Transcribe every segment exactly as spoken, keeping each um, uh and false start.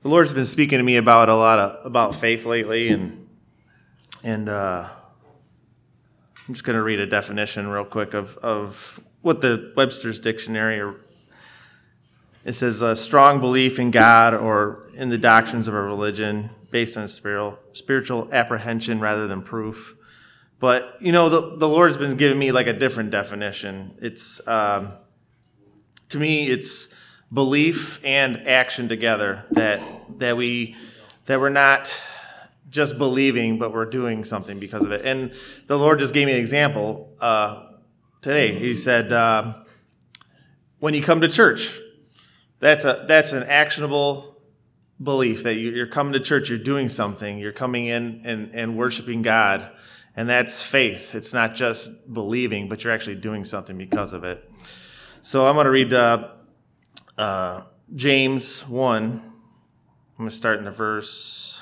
the Lord's been speaking to me about a lot of about faith lately, and and uh, I'm just going to read a definition real quick of of what the Webster's Dictionary. Or it says a strong belief in God or in the doctrines of a religion based on spiritual spiritual apprehension rather than proof. But you know, the the Lord's been giving me like a different definition. It's um, to me, it's belief and action together, that that we that we're not just believing, but we're doing something because of it. And the Lord just gave me an example uh, today. He said, uh, when you come to church, that's a that's an actionable belief that you, you're coming to church, you're doing something, you're coming in and, and worshiping God, and that's faith. It's not just believing, but you're actually doing something because of it. So I'm going to read uh, Uh, James one. I'm going to start in the verse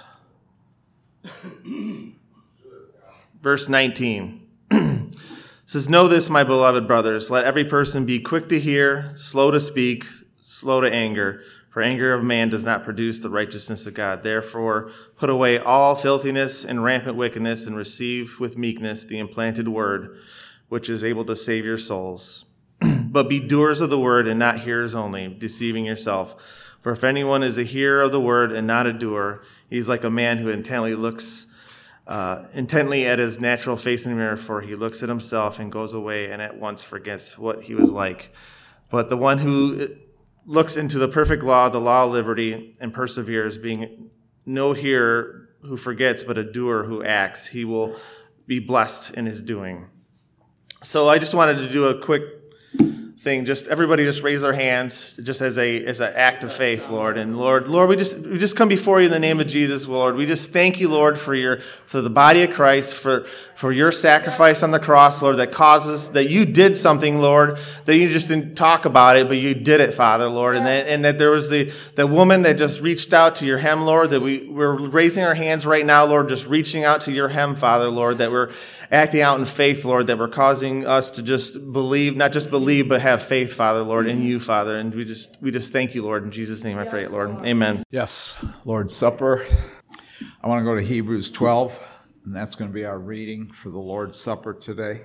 verse nineteen. It says, "Know this, my beloved brothers, let every person be quick to hear, slow to speak, slow to anger, for anger of man does not produce the righteousness of God. Therefore, put away all filthiness and rampant wickedness, and receive with meekness the implanted word, which is able to save your souls. But be doers of the word and not hearers only, deceiving yourself. For if anyone is a hearer of the word and not a doer, he is like a man who intently looks uh, intently at his natural face in the mirror, for he looks at himself and goes away and at once forgets what he was like. But the one who looks into the perfect law, the law of liberty, and perseveres, being no hearer who forgets, but a doer who acts, he will be blessed in his doing." So I just wanted to do a quick thing. Just everybody just raise their hands just as a as an act of faith, Lord. And Lord, Lord, we just we just come before you in the name of Jesus, Lord. We just thank you, Lord, for your for the body of Christ, for for your sacrifice on the cross, Lord, that causes that you did something, Lord, that you just didn't talk about it, but you did it, Father, Lord. And that and that there was the the woman that just reached out to your hem, Lord, that we we're raising our hands right now, Lord, just reaching out to your hem, Father, Lord, that we're acting out in faith, Lord, that we're causing us to just believe, not just believe, but have faith, Father, Lord, in you, Father. And we just we just thank you, Lord. In Jesus' name I pray it, Lord. Amen. Yes, Lord's Supper. I want to go to Hebrews twelve, and that's going to be our reading for the Lord's Supper today.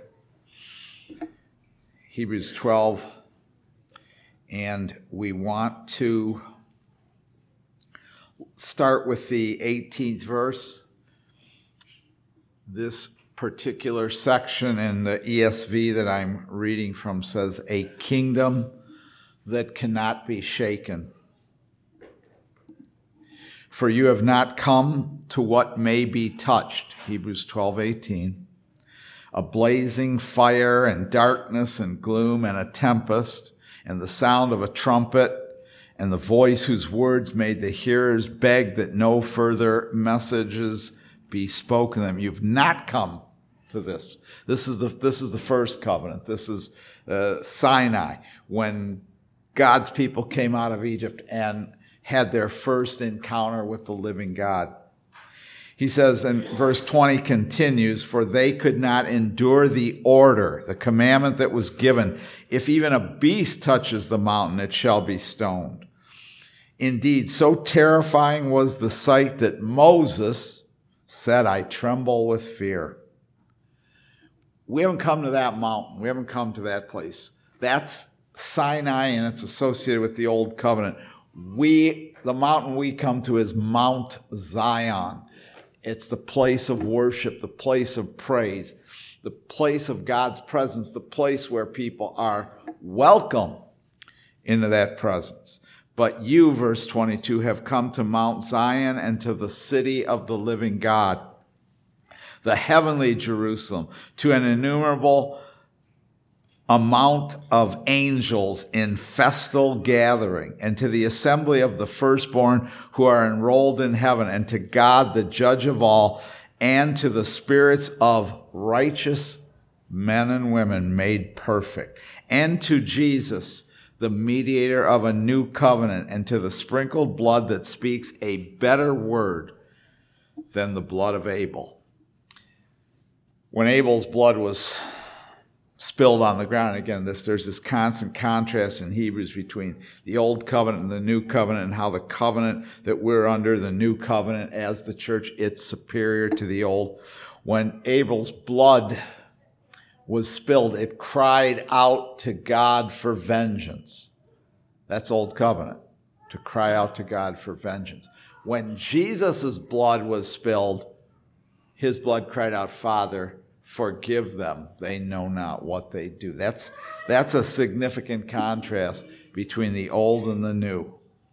Hebrews twelve, and we want to start with the eighteenth verse. This particular section in the E S V that I'm reading from says, "A kingdom that cannot be shaken. For you have not come to what may be touched," Hebrews twelve eighteen, "a blazing fire and darkness and gloom and a tempest and the sound of a trumpet and the voice whose words made the hearers beg that no further messages be spoken to them." You've not come to this. This is the this is the first covenant. This is uh, Sinai, when God's people came out of Egypt and had their first encounter with the living God. He says, and verse twenty continues, "For they could not endure the order, the commandment that was given. If even a beast touches the mountain, it shall be stoned. Indeed, so terrifying was the sight that Moses said, I tremble with fear." We haven't come to that mountain. We haven't come to that place. That's Sinai, and it's associated with the Old Covenant. We, the mountain we come to is Mount Zion. It's the place of worship, the place of praise, the place of God's presence, the place where people are welcome into that presence. "But you," verse twenty-two, "have come to Mount Zion and to the city of the living God, the heavenly Jerusalem, to an innumerable amount of angels in festal gathering, and to the assembly of the firstborn who are enrolled in heaven, and to God, the judge of all, and to the spirits of righteous men and women made perfect, and to Jesus, the mediator of a new covenant, and to the sprinkled blood that speaks a better word than the blood of Abel." When Abel's blood was spilled on the ground. Again, this, there's this constant contrast in Hebrews between the old covenant and the new covenant, and how the covenant that we're under, the new covenant as the church, it's superior to the old. When Abel's blood was spilled, it cried out to God for vengeance. That's old covenant, to cry out to God for vengeance. When Jesus' blood was spilled, his blood cried out, Father, forgive them. They know not what they do. That's, that's a significant contrast between the old and the new.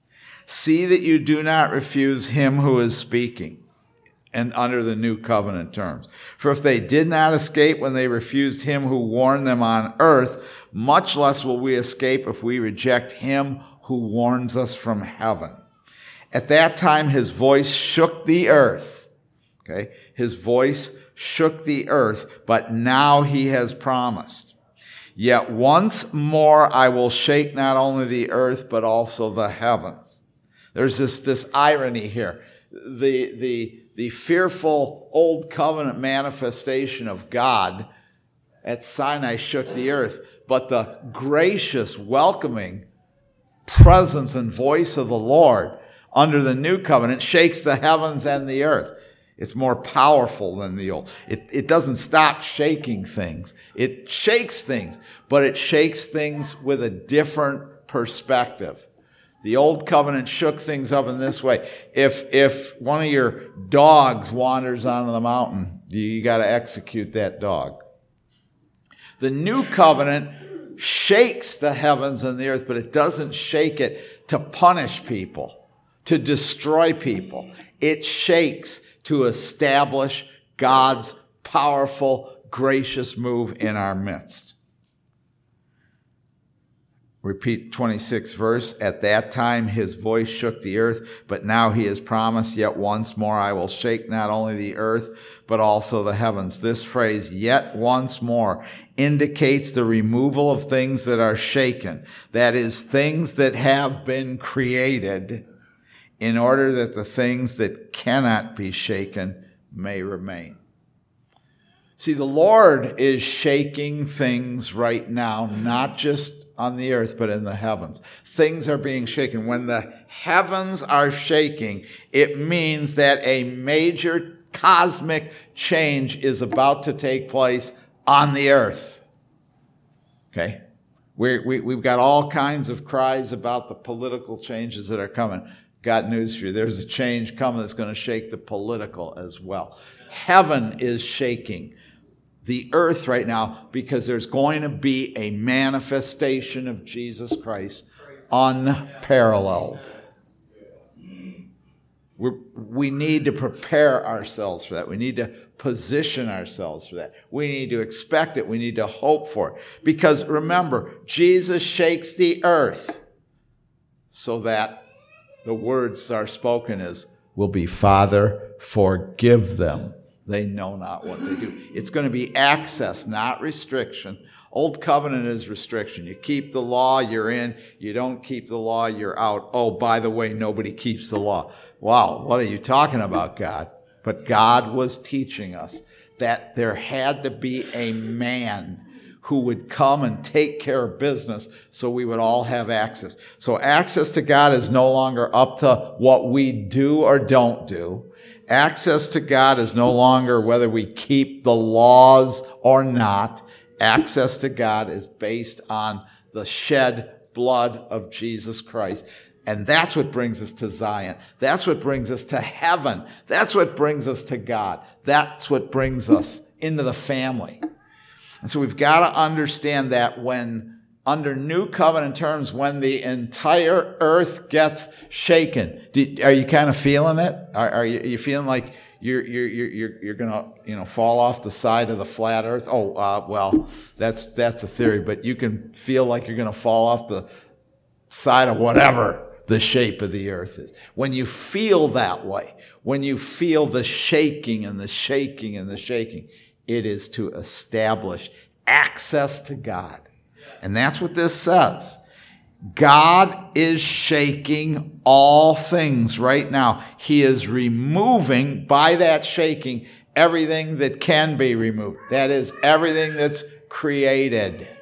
See that you do not refuse him who is speaking, and under the new covenant terms. For if they did not escape when they refused him who warned them on earth, much less will we escape if we reject him who warns us from heaven. At that time his voice shook the earth. Okay? His voice shook the earth, but now he has promised. Yet once more I will shake not only the earth, but also the heavens. There's this, this irony here. The, the, the fearful old covenant manifestation of God at Sinai shook the earth, but the gracious, welcoming presence and voice of the Lord under the new covenant shakes the heavens and the earth. It's more powerful than the old. It, it doesn't stop shaking things. It shakes things, but it shakes things with a different perspective. The old covenant shook things up in this way. If, if one of your dogs wanders onto the mountain, you, you got to execute that dog. The new covenant shakes the heavens and the earth, but it doesn't shake it to punish people, to destroy people. It shakes to establish God's powerful, gracious move in our midst. Repeat twenty-sixth verse. At that time his voice shook the earth, but now he has promised, yet once more I will shake not only the earth, but also the heavens. This phrase, yet once more, indicates the removal of things that are shaken. That is, things that have been created, in order that the things that cannot be shaken may remain. See, the Lord is shaking things right now, not just on the earth, but in the heavens. Things are being shaken. When the heavens are shaking, it means that a major cosmic change is about to take place on the earth. Okay? We're, we, we've got all kinds of cries about the political changes that are coming. Got news for you. There's a change coming that's going to shake the political as well. Heaven is shaking the earth right now because there's going to be a manifestation of Jesus Christ unparalleled. We're, we need to prepare ourselves for that. We need to position ourselves for that. We need to expect it. We need to hope for it. Because remember, Jesus shakes the earth so that the words are spoken as will be, Father, forgive them. They know not what they do. It's going to be access, not restriction. Old covenant is restriction. You keep the law, you're in. You don't keep the law, you're out. Oh, by the way, nobody keeps the law. Wow, what are you talking about, God? But God was teaching us that there had to be a man who would come and take care of business so we would all have access. So access to God is no longer up to what we do or don't do. Access to God is no longer whether we keep the laws or not. Access to God is based on the shed blood of Jesus Christ. And that's what brings us to Zion. That's what brings us to heaven. That's what brings us to God. That's what brings us into the family. And so we've got to understand that when, under new covenant terms, when the entire earth gets shaken, do, are you kind of feeling it? Are, are, you, are you feeling like you're you're you're you're going to you know fall off the side of the flat earth? Oh, uh, well, that's that's a theory, but you can feel like you're going to fall off the side of whatever the shape of the earth is. When you feel that way, when you feel the shaking and the shaking and the shaking, it is to establish access to God. And that's what this says. God is shaking all things right now. He is removing, by that shaking, everything that can be removed. That is, everything that's created.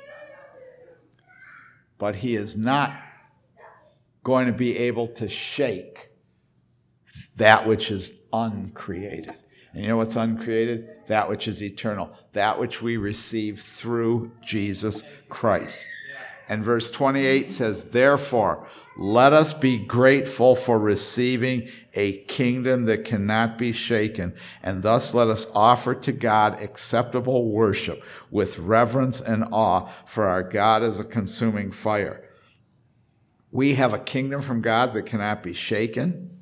But he is not going to be able to shake that which is uncreated. And you know what's uncreated? That which is eternal. That which we receive through Jesus Christ. And verse twenty-eight says, therefore, let us be grateful for receiving a kingdom that cannot be shaken, and thus let us offer to God acceptable worship with reverence and awe, for our God is a consuming fire. We have a kingdom from God that cannot be shaken.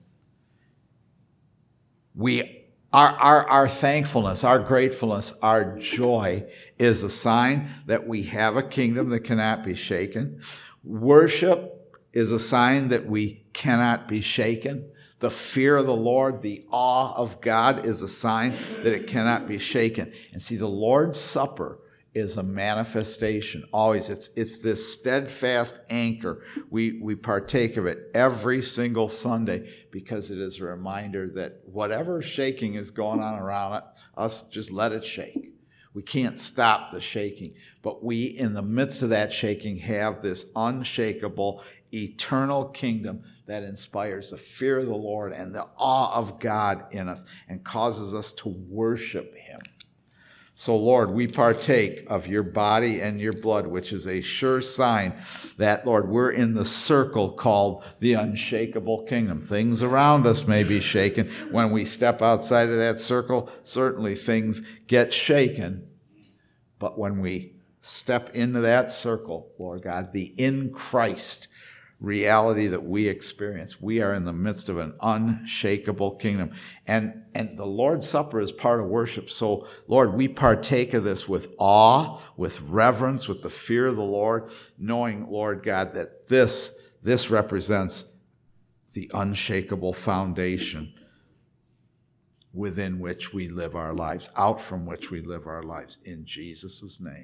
We Our, our, our thankfulness, our gratefulness, our joy is a sign that we have a kingdom that cannot be shaken. Worship is a sign that we cannot be shaken. The fear of the Lord, the awe of God is a sign that it cannot be shaken. And see, the Lord's Supper is a manifestation. Always, it's it's this steadfast anchor. We we partake of it every single Sunday because it is a reminder that whatever shaking is going on around it, us just let it shake. We can't stop the shaking, but we, in the midst of that shaking, have this unshakable, eternal kingdom that inspires the fear of the Lord and the awe of God in us and causes us to worship Him. So, Lord, we partake of your body and your blood, which is a sure sign that, Lord, we're in the circle called the unshakable kingdom. Things around us may be shaken. When we step outside of that circle, certainly things get shaken. But when we step into that circle, Lord God, the in Christ reality that we experience, we are in the midst of an unshakable kingdom. And, and the Lord's Supper is part of worship. So, Lord, we partake of this with awe, with reverence, with the fear of the Lord, knowing, Lord God, that this, this represents the unshakable foundation within which we live our lives, out from which we live our lives. In Jesus' name.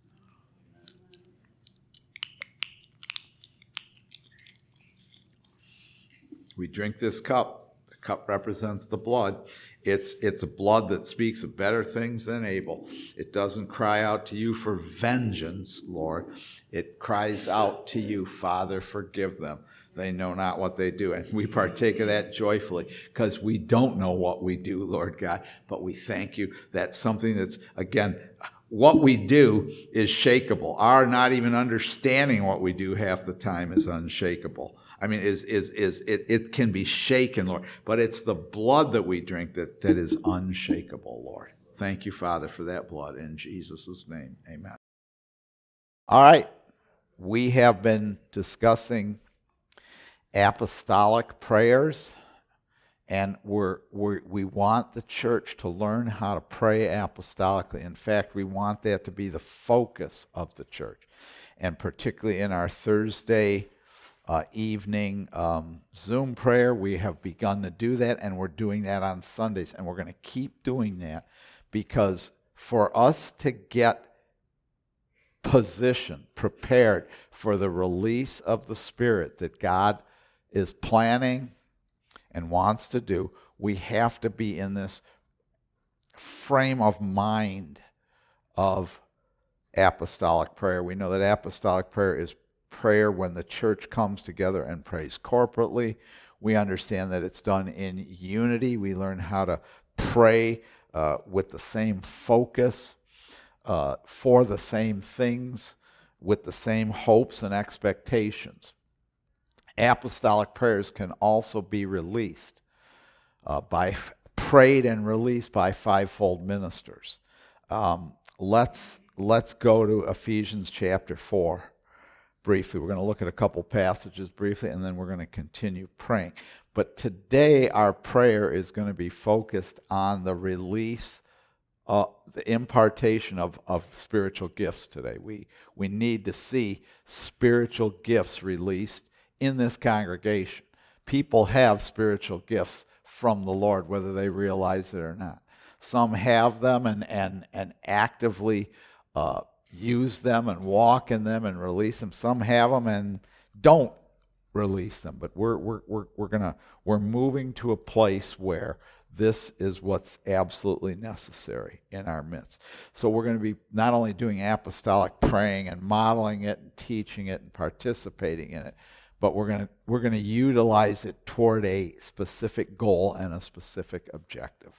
We drink this cup. The cup represents the blood. It's, it's a blood that speaks of better things than Abel. It doesn't cry out to you for vengeance, Lord. It cries out to you, Father, forgive them. They know not what they do. And we partake of that joyfully because we don't know what we do, Lord God. But we thank you that something that's, again, what we do is shakeable. Our not even understanding what we do half the time is unshakable. I mean, is is is it, it can be shaken, Lord, but it's the blood that we drink that, that is unshakable, Lord. Thank you, Father, for that blood. In Jesus' name, amen. All right. We have been discussing apostolic prayers, and we're, we're, we want the church to learn how to pray apostolically. In fact, we want that to be the focus of the church, and particularly in our Thursday Uh, evening um, Zoom prayer. We have begun to do that, and we're doing that on Sundays, and we're going to keep doing that because for us to get positioned, prepared for the release of the Spirit that God is planning and wants to do, we have to be in this frame of mind of apostolic prayer. We know that apostolic prayer is prayer when the church comes together and prays corporately. We understand that it's done in unity. We learn how to pray uh, with the same focus, uh, for the same things, with the same hopes and expectations. Apostolic prayers can also be released uh, by prayed and released by fivefold ministers. Um, let's let's go to Ephesians chapter four. Briefly, we're going to look at a couple passages briefly, and then we're going to continue praying. But today, our prayer is going to be focused on the release, uh, the impartation of, of spiritual gifts today. We, we need to see spiritual gifts released in this congregation. People have spiritual gifts from the Lord, whether they realize it or not. Some have them and, and, and actively uh, use them and walk in them and release them. Some have them and don't release them. But we're we're we're we're gonna we're moving to a place where This is what's absolutely necessary in our midst. So we're going to be not only doing apostolic praying and modeling it and teaching it and participating in it, but we're going to we're going to utilize it toward a specific goal and a specific objective.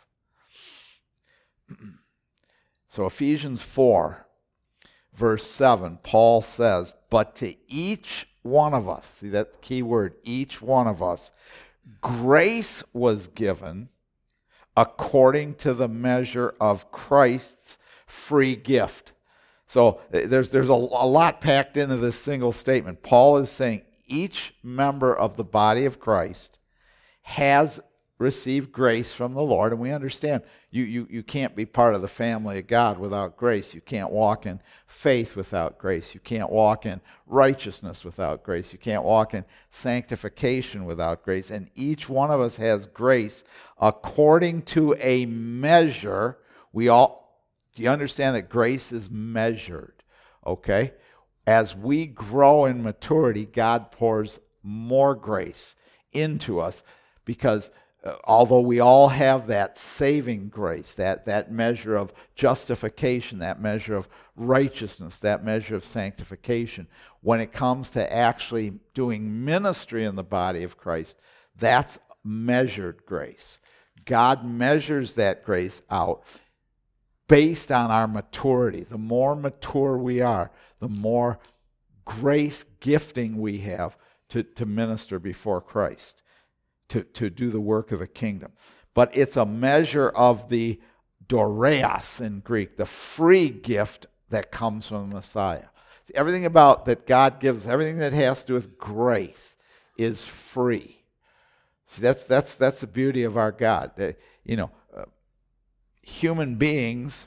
So Ephesians four, verse seven, Paul says, "But to each one of us," see that key word, each one of us, grace was given according to the measure of Christ's free gift. So there's there's a, a lot packed into this single statement. Paul is saying each member of the body of Christ has received grace from the Lord, and we understand you, you, you can't be part of the family of God without grace. You can't walk in faith without grace. You can't walk in righteousness without grace. You can't walk in sanctification without grace. And each one of us has grace according to a measure. We all, do you understand that grace is measured? Okay? As we grow in maturity, God pours more grace into us because Uh, although we all have that saving grace, that, that measure of justification, that measure of righteousness, that measure of sanctification, when it comes to actually doing ministry in the body of Christ, that's measured grace. God measures that grace out based on our maturity. The more mature we are, the more grace gifting we have to, to minister before Christ. To, to do the work of the kingdom. But it's a measure of the doreas in Greek, the free gift that comes from the Messiah. See, everything about that God gives, everything that has to do with grace is free. See, that's that's that's the beauty of our God. That, you know, uh, human beings,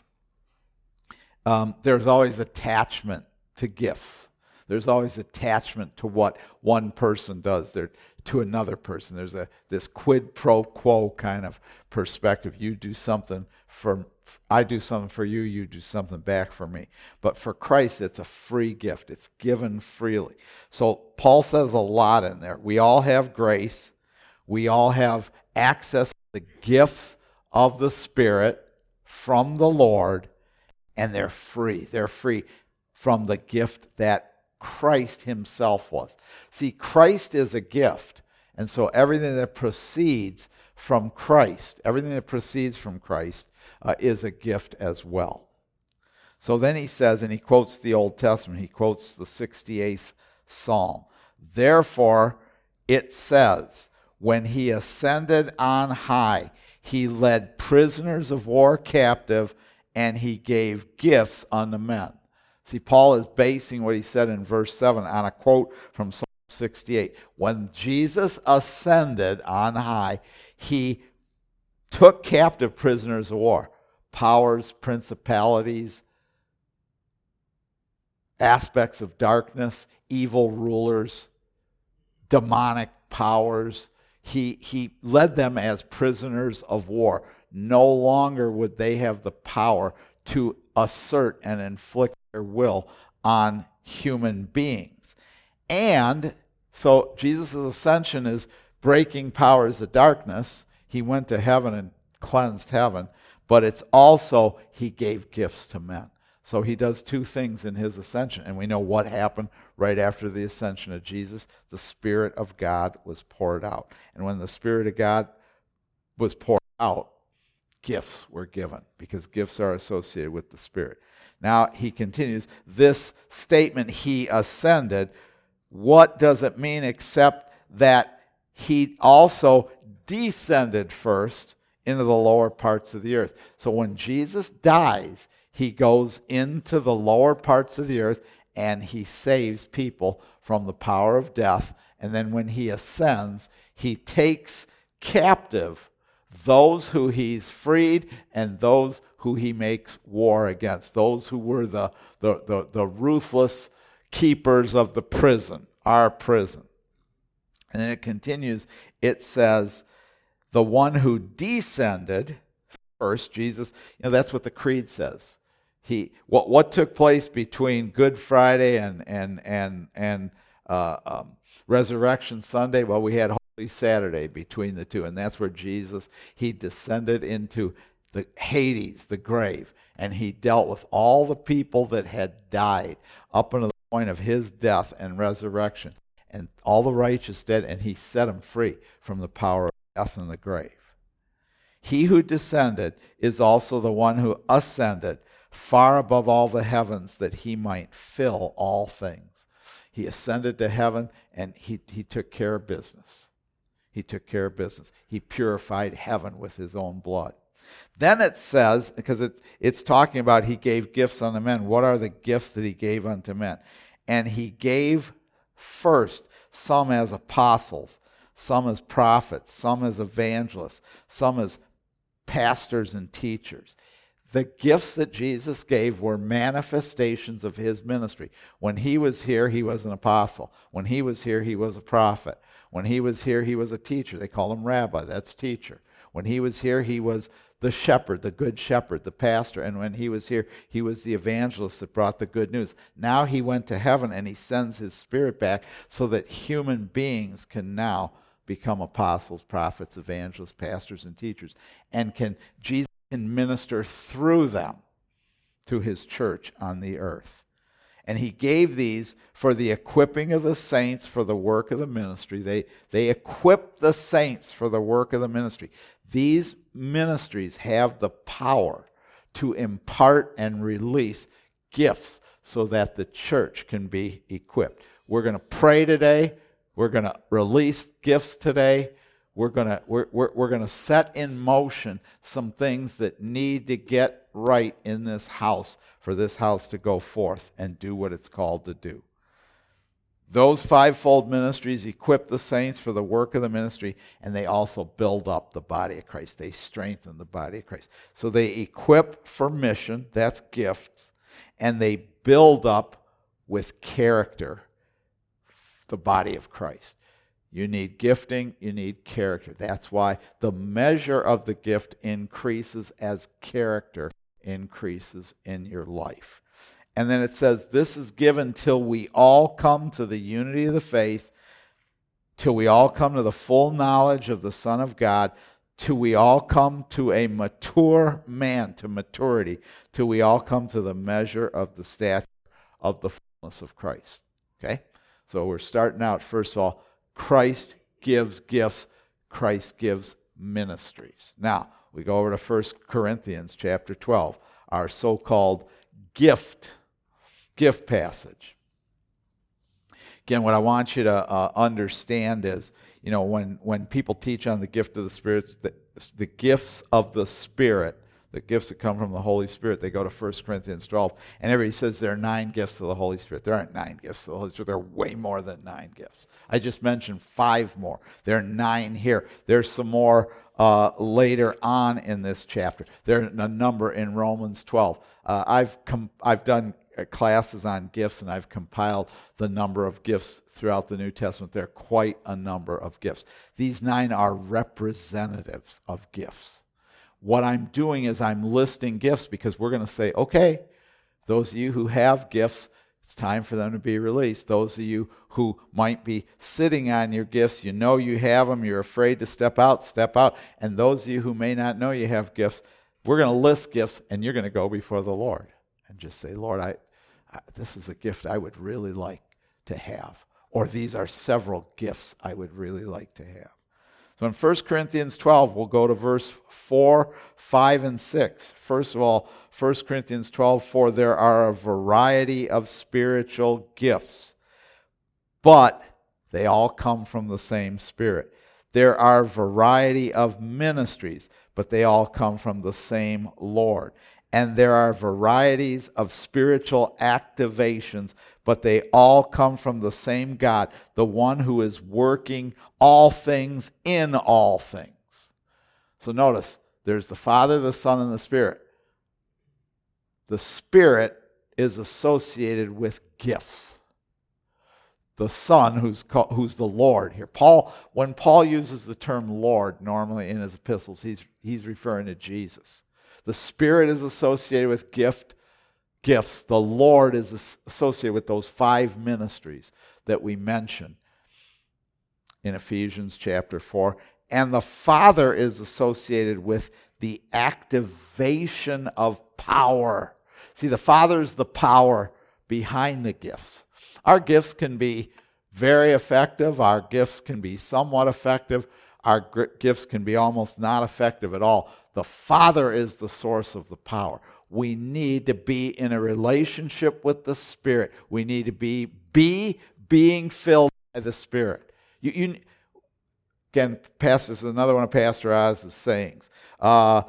um, there's always attachment to gifts. There's always attachment to what one person does. There to another person. There's a this quid pro quo kind of perspective. You do something for, I do something for you, you do something back for me. But for Christ, it's a free gift. It's given freely. So Paul says a lot in there. We all have grace. We all have access to the gifts of the Spirit from the Lord, and they're free. They're free from the gift that Christ himself was. See, Christ is a gift, and so everything that proceeds from Christ, everything that proceeds from Christ uh, is a gift as well. So then he says, and he quotes the Old Testament, he quotes the sixty-eighth Psalm. Therefore, it says, when he ascended on high, he led prisoners of war captive, and he gave gifts unto men. See, Paul is basing what he said in verse seven on a quote from Psalm sixty-eight. When Jesus ascended on high, he took captive prisoners of war, powers, principalities, aspects of darkness, evil rulers, demonic powers. He, he led them as prisoners of war. No longer would they have the power to assert and inflict their will on human beings. And so Jesus' ascension is breaking powers of darkness. He went to heaven and cleansed heaven, but it's also he gave gifts to men. So he does two things in his ascension, and we know what happened right after the ascension of Jesus. The Spirit of God was poured out. And when the Spirit of God was poured out, gifts were given, because gifts are associated with the Spirit. Now he continues, this statement, he ascended, what does it mean except that he also descended first into the lower parts of the earth? So when Jesus dies, he goes into the lower parts of the earth and he saves people from the power of death. And then when he ascends, he takes captive those who he's freed and those who he makes war against, those who were the, the, the, the ruthless keepers of the prison, our prison. And then it continues, it says, the one who descended first, Jesus, you know, that's what the creed says. He what what took place between Good Friday and and and and uh, um, Resurrection Sunday? Well, we had Holy Saturday between the two, and that's where Jesus, he descended into the Hades, the grave, and he dealt with all the people that had died up until the point of his death and resurrection, and all the righteous dead, and he set them free from the power of death and the grave. He who descended is also the one who ascended far above all the heavens, that he might fill all things. He ascended to heaven, and he, he took care of business. He took care of business. He purified heaven with his own blood. Then it says, because it, it's talking about he gave gifts unto men. What are the gifts that he gave unto men? And he gave first some as apostles, some as prophets, some as evangelists, some as pastors and teachers. The gifts that Jesus gave were manifestations of his ministry. When he was here, he was an apostle. When he was here, he was a prophet. When he was here, he was a teacher. They call him rabbi. That's teacher. When he was here, he was the shepherd, the good shepherd, the pastor. And when he was here, he was the evangelist that brought the good news. Now he went to heaven, and he sends his Spirit back so that human beings can now become apostles, prophets, evangelists, pastors, and teachers. And can Jesus can minister through them to his church on the earth. And he gave these for the equipping of the saints for the work of the ministry. They, they equip the saints for the work of the ministry. These ministries have the power to impart and release gifts so that the church can be equipped. We're going to pray today. We're going to release gifts today. We're going to we're, we're, we're going to set in motion some things that need to get right in this house for this house to go forth and do what it's called to do. Those fivefold ministries equip the saints for the work of the ministry, and they also build up the body of Christ. They strengthen the body of Christ. So they equip for mission, that's gifts, and they build up with character the body of Christ. You need gifting, you need character. That's why the measure of the gift increases as character increases in your life. And then it says, this is given till we all come to the unity of the faith, till we all come to the full knowledge of the Son of God, till we all come to a mature man, to maturity, till we all come to the measure of the stature of the fullness of Christ. Okay? So we're starting out, first of all, Christ gives gifts, Christ gives ministries. Now, we go over to First Corinthians chapter twelve, our so-called gift, gift passage. Again, what I want you to uh, understand is, you know, when, when people teach on the gift of the Spirit, the, the gifts of the Spirit, the gifts that come from the Holy Spirit, they go to First Corinthians twelve, and everybody says there are nine gifts of the Holy Spirit. There aren't nine gifts of the Holy Spirit. There are way more than nine gifts. I just mentioned five more. There are nine here. There's some more uh, later on in this chapter. There are a number in Romans twelve. Uh, I've com- I've done classes on gifts, and I've compiled the number of gifts throughout the New Testament. There are quite a number of gifts. These nine are representatives of gifts. What I'm doing is I'm listing gifts because we're going to say, okay, those of you who have gifts, it's time for them to be released. Those of you who might be sitting on your gifts, you know you have them, you're afraid to step out, step out. And those of you who may not know you have gifts, we're going to list gifts, and you're going to go before the Lord and just say, Lord, I, I this is a gift I would really like to have. Or these are several gifts I would really like to have. So in First Corinthians twelve, we'll go to verse four, five, and six. First of all, First Corinthians twelve, four, there are a variety of spiritual gifts, but they all come from the same Spirit. There are a variety of ministries, but they all come from the same Lord. And there are varieties of spiritual activations, but they all come from the same God, the one who is working all things in all things. So notice, there's the Father, the Son, and the Spirit. The Spirit is associated with gifts. The Son, who's called, who's the Lord here. Paul, when Paul uses the term Lord normally in his epistles, he's, he's referring to Jesus. The Spirit is associated with gift, gifts. The Lord is associated with those five ministries that we mentioned. in Ephesians chapter four. And the Father is associated with the activation of power. See, the Father is the power behind the gifts. Our gifts can be very effective. Our gifts can be somewhat effective. Our gifts can be almost not effective at all. The Father is the source of the power. We need to be in a relationship with the Spirit. We need to be, be being filled by the Spirit. You, you, again, Pastor, this is another one of Pastor Oz's sayings. Uh,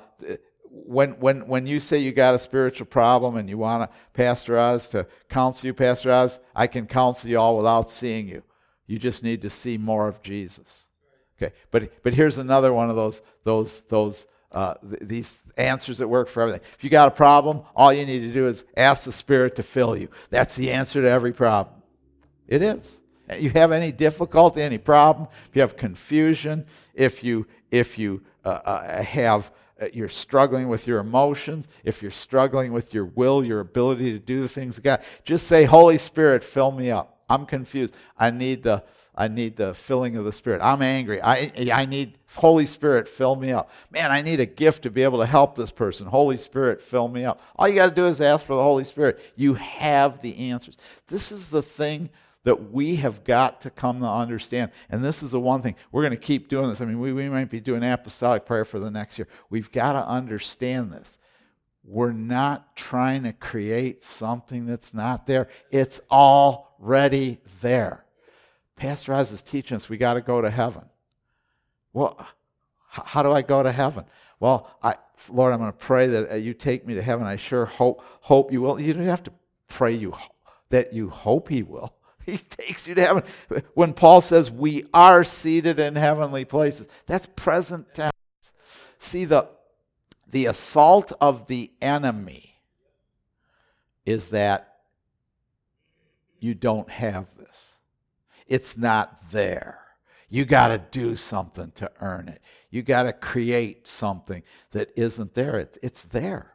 when, when, when you say you got a spiritual problem and you want Pastor Oz to counsel you, Pastor Oz, I can counsel you all without seeing you. You just need to see more of Jesus. Okay, but but here's another one of those those those uh, th- these answers that work for everything. If you got a problem, all you need to do is ask the Spirit to fill you. That's the answer to every problem. It is. If you have any difficulty, any problem, if you have confusion, if you if you uh, uh, have uh, you're struggling with your emotions, if you're struggling with your will, your ability to do the things of God, just say, Holy Spirit, fill me up. I'm confused. I need the I need the filling of the Spirit. I'm angry. I I need Holy Spirit, fill me up. Man, I need a gift to be able to help this person. Holy Spirit, fill me up. All you got to do is ask for the Holy Spirit. You have the answers. This is the thing that we have got to come to understand. And this is the one thing. We're going to keep doing this. I mean, we, we might be doing apostolic prayer for the next year. We've got to understand this. We're not trying to create something that's not there. It's already there. Pastor Oz is teaching us we got to go to heaven. Well, h- how do I go to heaven? Well, I, Lord, I'm going to pray that uh, you take me to heaven. I sure hope hope you will. You don't have to pray you that you hope he will. He takes you to heaven. When Paul says we are seated in heavenly places, that's present tense. See, the, the assault of the enemy is that you don't have this. It's not there. You got to do something to earn it. You got to create something that isn't there. It's, it's there.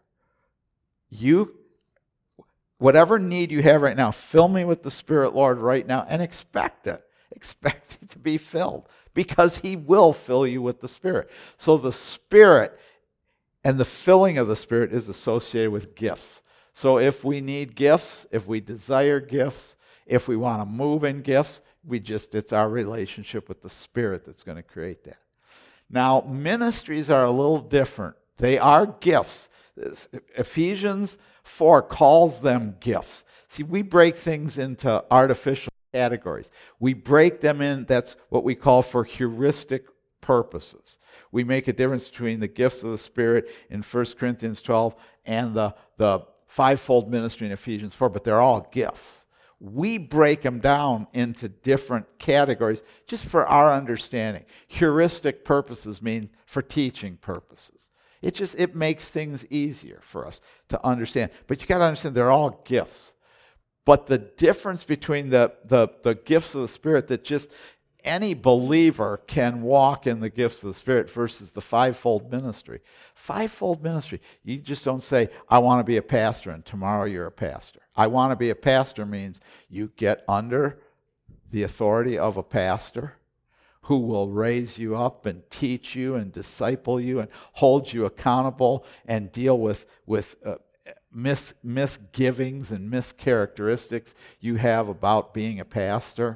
You, whatever need you have right now, fill me with the Spirit, Lord, right now, and expect it. Expect it to be filled, because he will fill you with the Spirit. So the Spirit and the filling of the Spirit is associated with gifts. So if we need gifts, if we desire gifts, if we want to move in gifts, we just, it's our relationship with the Spirit that's going to create that. Now, ministries are a little different. They are gifts. Ephesians four calls them gifts. See, we break things into artificial categories. We break them in, that's what we call for heuristic purposes. We make a difference between the gifts of the Spirit in First Corinthians twelve and the, the fivefold ministry in Ephesians four, but they're all gifts. We break them down into different categories just for our understanding. Heuristic purposes mean for teaching purposes. It just, it makes things easier for us to understand. But you got to understand they're all gifts. But the difference between the, the, the gifts of the Spirit that just any believer can walk in the gifts of the Spirit versus the fivefold ministry. Fivefold ministry, you just don't say, I want to be a pastor, and tomorrow you're a pastor. I want to be a pastor means you get under the authority of a pastor who will raise you up and teach you and disciple you and hold you accountable and deal with, with uh, mis, misgivings and mischaracteristics you have about being a pastor.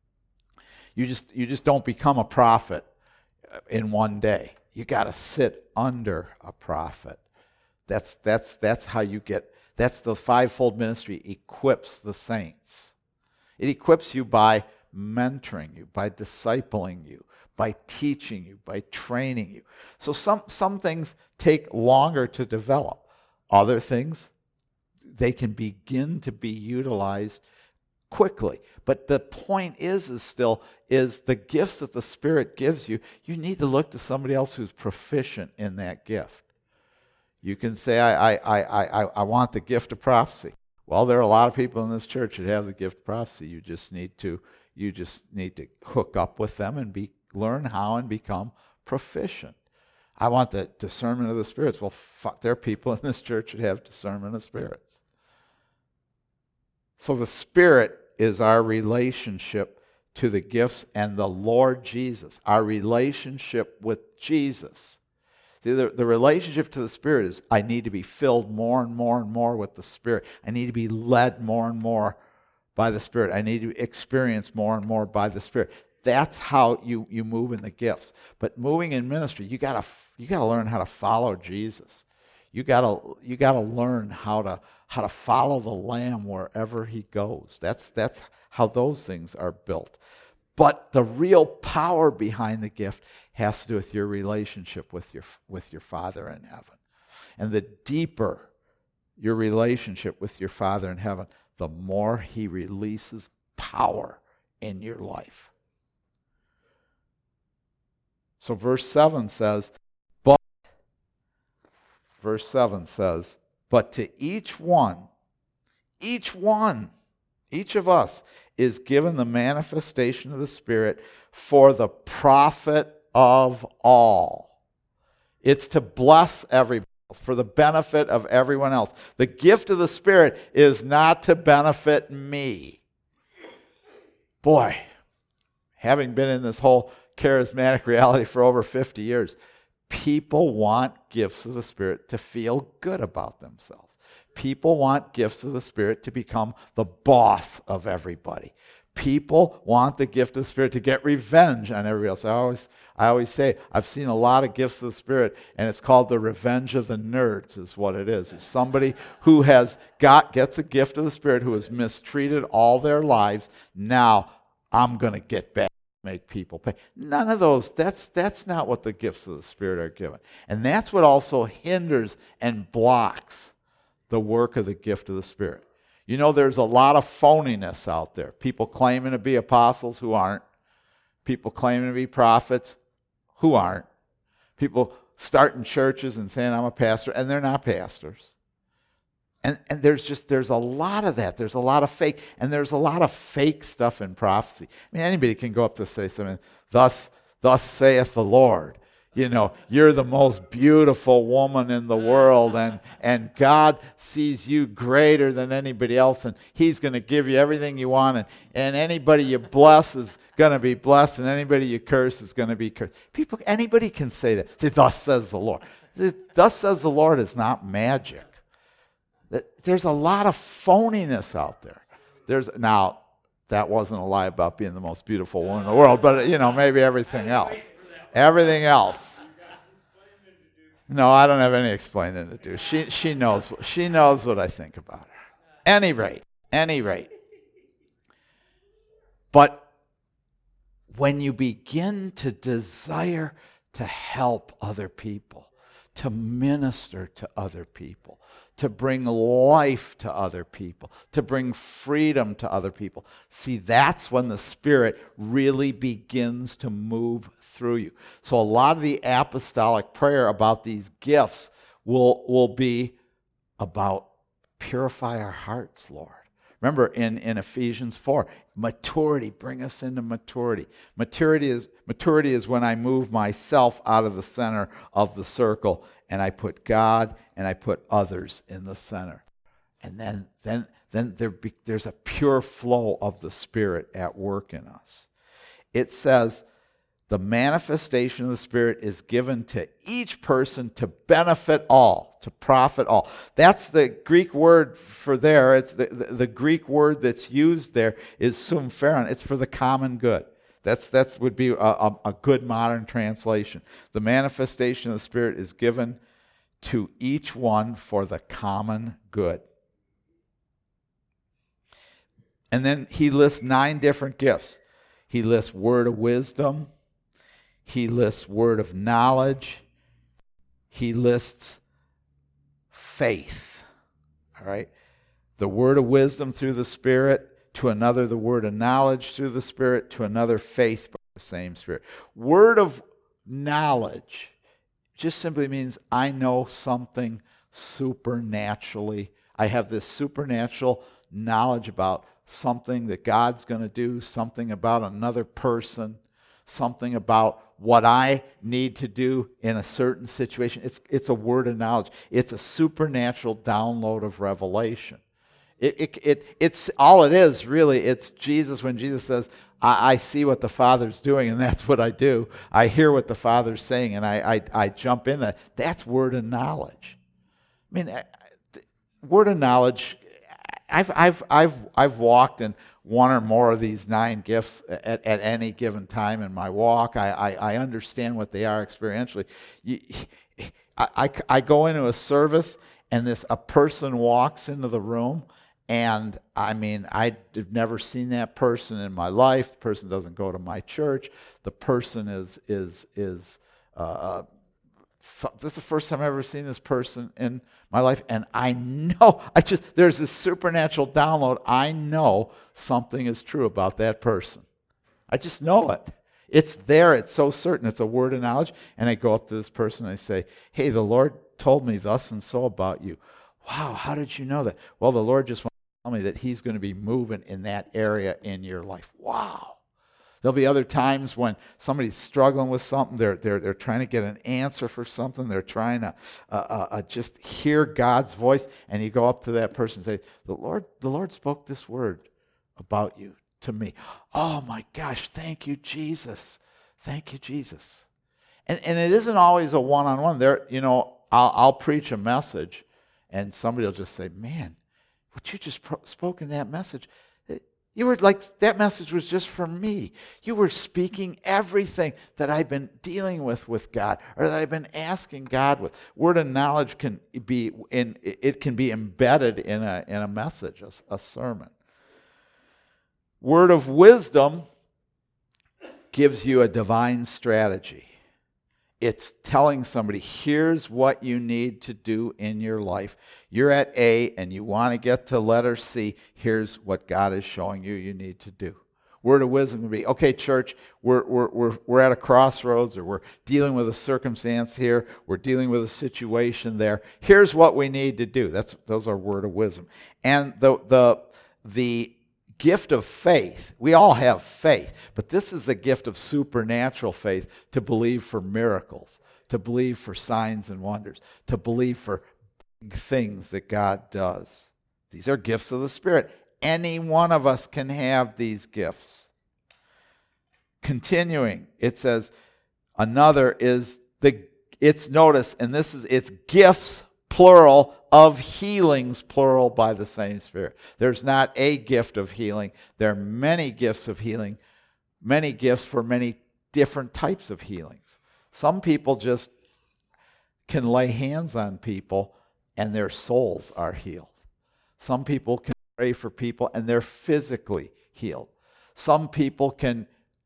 You just you just don't become a prophet in one day. You got to sit under a prophet. That's that's that's how you get. That's the fivefold ministry equips the saints. It equips you by mentoring you, by discipling you, by teaching you, by training you. So some some things take longer to develop. Other things, they can begin to be utilized quickly. But the point is, is still, is the gifts that the Spirit gives you, you need to look to somebody else who's proficient in that gift. You can say, I, I, I, I, I want the gift of prophecy. Well, there are a lot of people in this church that have the gift of prophecy. You just need to, you just need to hook up with them and be, learn how and become proficient. I want the discernment of the spirits. Well, fuck, there are people in this church that have discernment of spirits. So the Spirit is our relationship to the gifts and the Lord Jesus, our relationship with Jesus. See, the, the relationship to the Spirit is I need to be filled more and more and more with the Spirit. I need to be led more and more by the Spirit. I need to experience more and more by the Spirit. That's how you, you move in the gifts. But moving in ministry, you gotta you gotta learn how to follow Jesus. You gotta you gotta learn how to how to follow the Lamb wherever he goes. That's that's how those things are built. But the real power behind the gift has to do with your relationship with your with your Father in heaven. And the deeper your relationship with your Father in heaven, the more he releases power in your life. So verse seven says, but, verse seven says, but to each one, each one, each of us is given the manifestation of the Spirit for the profit of all. It's to bless everybody else, for the benefit of everyone else. The gift of the Spirit is not to benefit me. Boy, having been in this whole charismatic reality for over fifty years, people want gifts of the Spirit to feel good about themselves. People want gifts of the Spirit to become the boss of everybody. People want the gift of the Spirit to get revenge on everybody else. I always, I always say, I've seen a lot of gifts of the Spirit, and it's called the revenge of the nerds is what it is. It's somebody who has got, gets a gift of the Spirit who has mistreated all their lives. Now, I'm going to get back. Make people pay. None of those, that's that's not what the gifts of the Spirit are given. And that's what also hinders and blocks the work of the gift of the Spirit. You know, there's a lot of phoniness out there. People claiming to be apostles who aren't. People claiming to be prophets who aren't. People starting churches and saying, I'm a pastor, and they're not pastors. And, and there's just, there's a lot of that. There's a lot of fake, and there's a lot of fake stuff in prophecy. I mean, anybody can go up to say something, thus, thus saith the Lord. You know, you're the most beautiful woman in the world, and, and God sees you greater than anybody else, and he's going to give you everything you want, and, and anybody you bless is going to be blessed, and anybody you curse is going to be cursed. People, anybody can say that. Say, thus says the Lord. Thus says the Lord is not magic. There's a lot of phoniness out there. There's now, that wasn't a lie about being the most beautiful woman in the world, but, you know, maybe everything else. Everything else. No, I don't have any explaining to do. She she knows she knows what I think about her. Any rate, any rate. But when you begin to desire to help other people, to minister to other people, to bring life to other people, to bring freedom to other people. See, that's when the Spirit really begins to move through you. So a lot of the apostolic prayer about these gifts will, will be about purify our hearts, Lord. Remember in, in Ephesians four, maturity, bring us into maturity. Maturity is, maturity is when I move myself out of the center of the circle and I put God and I put others in the center. And then, then, then there be, there's a pure flow of the Spirit at work in us. It says, the manifestation of the Spirit is given to each person to benefit all, to profit all. That's the Greek word for there. It's the, the, the Greek word that's used there is sumpheron. It's for the common good. That's that's would be a, a, a good modern translation. The manifestation of the Spirit is given to each one for the common good. And then he lists nine different gifts. He lists word of wisdom. He lists word of knowledge. He lists faith. All right? The word of wisdom through the Spirit, to another the word of knowledge through the Spirit, to another faith by the same Spirit. Word of knowledge just simply means I know something supernaturally. I have this supernatural knowledge about something that God's going to do, something about another person, something about what I need to do in a certain situation. It's, it's a word of knowledge. It's a supernatural download of revelation. It, it, it, it's all it is, really. It's Jesus when Jesus says, I, I see what the Father's doing, and that's what I do. I hear what the Father's saying, and I, I, I jump in. That's word of knowledge. I mean, word of knowledge, I've, I've, I've, I've walked in one or more of these nine gifts at, at any given time in my walk. I, I, I understand what they are experientially. You, I, I, I go into a service, and this a person walks into the room, and I mean, I've never seen that person in my life. The person doesn't go to my church. The person is is is. Uh, so, this is the first time I've ever seen this person in my life, and I know I just there's this supernatural download. I know something is true about that person. I just know it. It's there. It's so certain. It's a word of knowledge. And I go up to this person and I say, "Hey, the Lord told me thus and so about you." "Wow, how did you know that?" "Well, the Lord just wanted to tell me that He's going to be moving in that area in your life." Wow. There'll be other times when somebody's struggling with something. They're they're they're trying to get an answer for something. They're trying to uh, uh, uh, just hear God's voice, and you go up to that person and say, "The Lord, the Lord spoke this word about you to me." "Oh my gosh, thank you, Jesus. Thank you, Jesus." And and it isn't always a one-on-one. There, you know, I'll, I'll preach a message, and somebody will just say, "Man, what you just pro- spoke in that message, you were like, that message was just for me. You were speaking everything that I've been dealing with with God, or that I've been asking God with." Word of knowledge can be in it can be embedded in a in a message, a, a sermon. Word of wisdom gives you a divine strategy. It's telling somebody, here's what you need to do in your life. You're at A and you want to get to letter C. Here's what God is showing you you need to do. Word of wisdom would be, okay, church, we're, we're, we're, we're at a crossroads, or we're dealing with a circumstance here. We're dealing with a situation there. Here's what we need to do. That's those are word of wisdom. And the the the gift of faith, we all have faith, but this is the gift of supernatural faith, to believe for miracles, to believe for signs and wonders, to believe for big things that God does. These are gifts of the Spirit. Any one of us can have these gifts. Continuing, it says, another is the, it's notice, and this is, it's gifts, plural, of healings, plural, by the same Spirit. There's not a gift of healing. There are many gifts of healing, many gifts for many different types of healings. Some people just can lay hands on people and their souls are healed. Some people can pray for people and they're physically healed. Some people can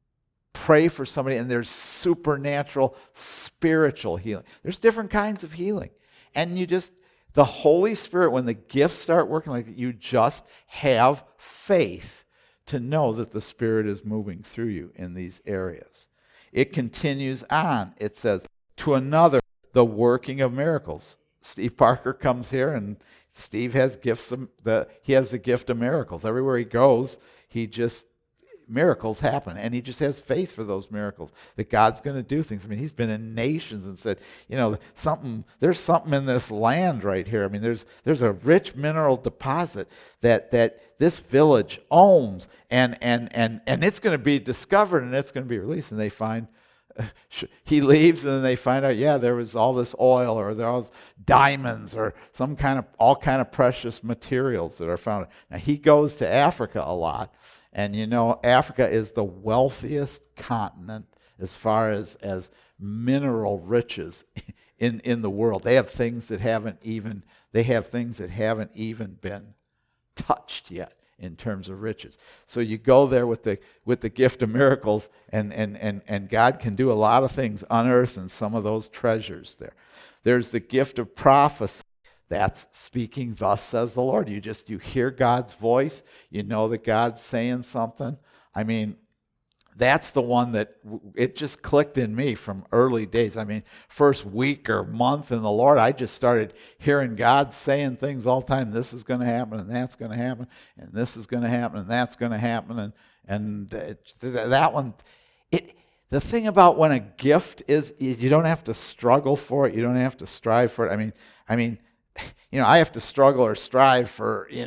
pray for somebody and there's supernatural spiritual healing. There's different kinds of healing. And you just, the Holy Spirit, when the gifts start working like that, you just have faith to know that the Spirit is moving through you in these areas. It continues on. It says, to another, the working of miracles. Steve Parker comes here, and Steve has gifts of the, he has the gift of miracles. Everywhere he goes, he just, miracles happen, and he just has faith for those miracles, that God's going to do things. I mean, he's been in nations and said, you know, something, there's something in this land right here. I mean, there's there's a rich mineral deposit that that this village owns, and and and and it's going to be discovered, and it's going to be released. And they find, uh, he leaves, and then they find out, yeah, there was all this oil, or there was diamonds, or some kind of, all kind of precious materials that are found. Now, he goes to Africa a lot. And you know, Africa is the wealthiest continent as far as, as mineral riches in, in the world. They have things that haven't even they have things that haven't even been touched yet in terms of riches. So you go there with the with the gift of miracles, and and and, and God can do a lot of things, unearthing some of those treasures there. There's the gift of prophecy. That's speaking, thus says the Lord. You just, you hear God's voice. You know that God's saying something. I mean, that's the one that, it just clicked in me from early days. I mean, first week or month in the Lord, I just started hearing God saying things all the time. This is going to happen, and that's going to happen, and this is going to happen, and that's going to happen. And, and it, that one, it... The thing about when a gift is, you don't have to struggle for it. You don't have to strive for it. I mean, I mean, you know, I have to struggle or strive for, you know,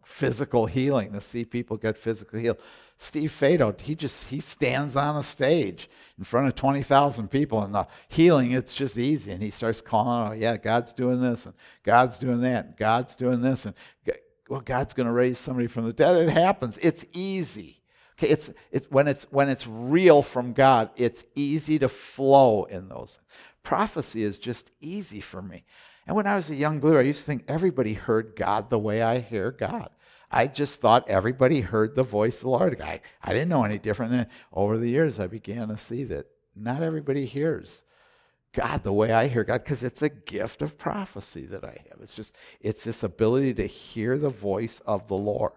physical healing, to see people get physically healed. Steve Fado, he just, he stands on a stage in front of twenty thousand people, and the healing, it's just easy. And he starts calling, oh yeah, God's doing this, and God's doing that, and God's doing this, and well, God's going to raise somebody from the dead. It happens. It's easy. Okay, it's it's when it's when it's real from God, it's easy to flow in those things. Prophecy is just easy for me. And when I was a young believer, I used to think everybody heard God the way I hear God. I just thought everybody heard the voice of the Lord. I, I didn't know any different. And over the years, I began to see that not everybody hears God the way I hear God, because it's a gift of prophecy that I have. It's just, it's this ability to hear the voice of the Lord.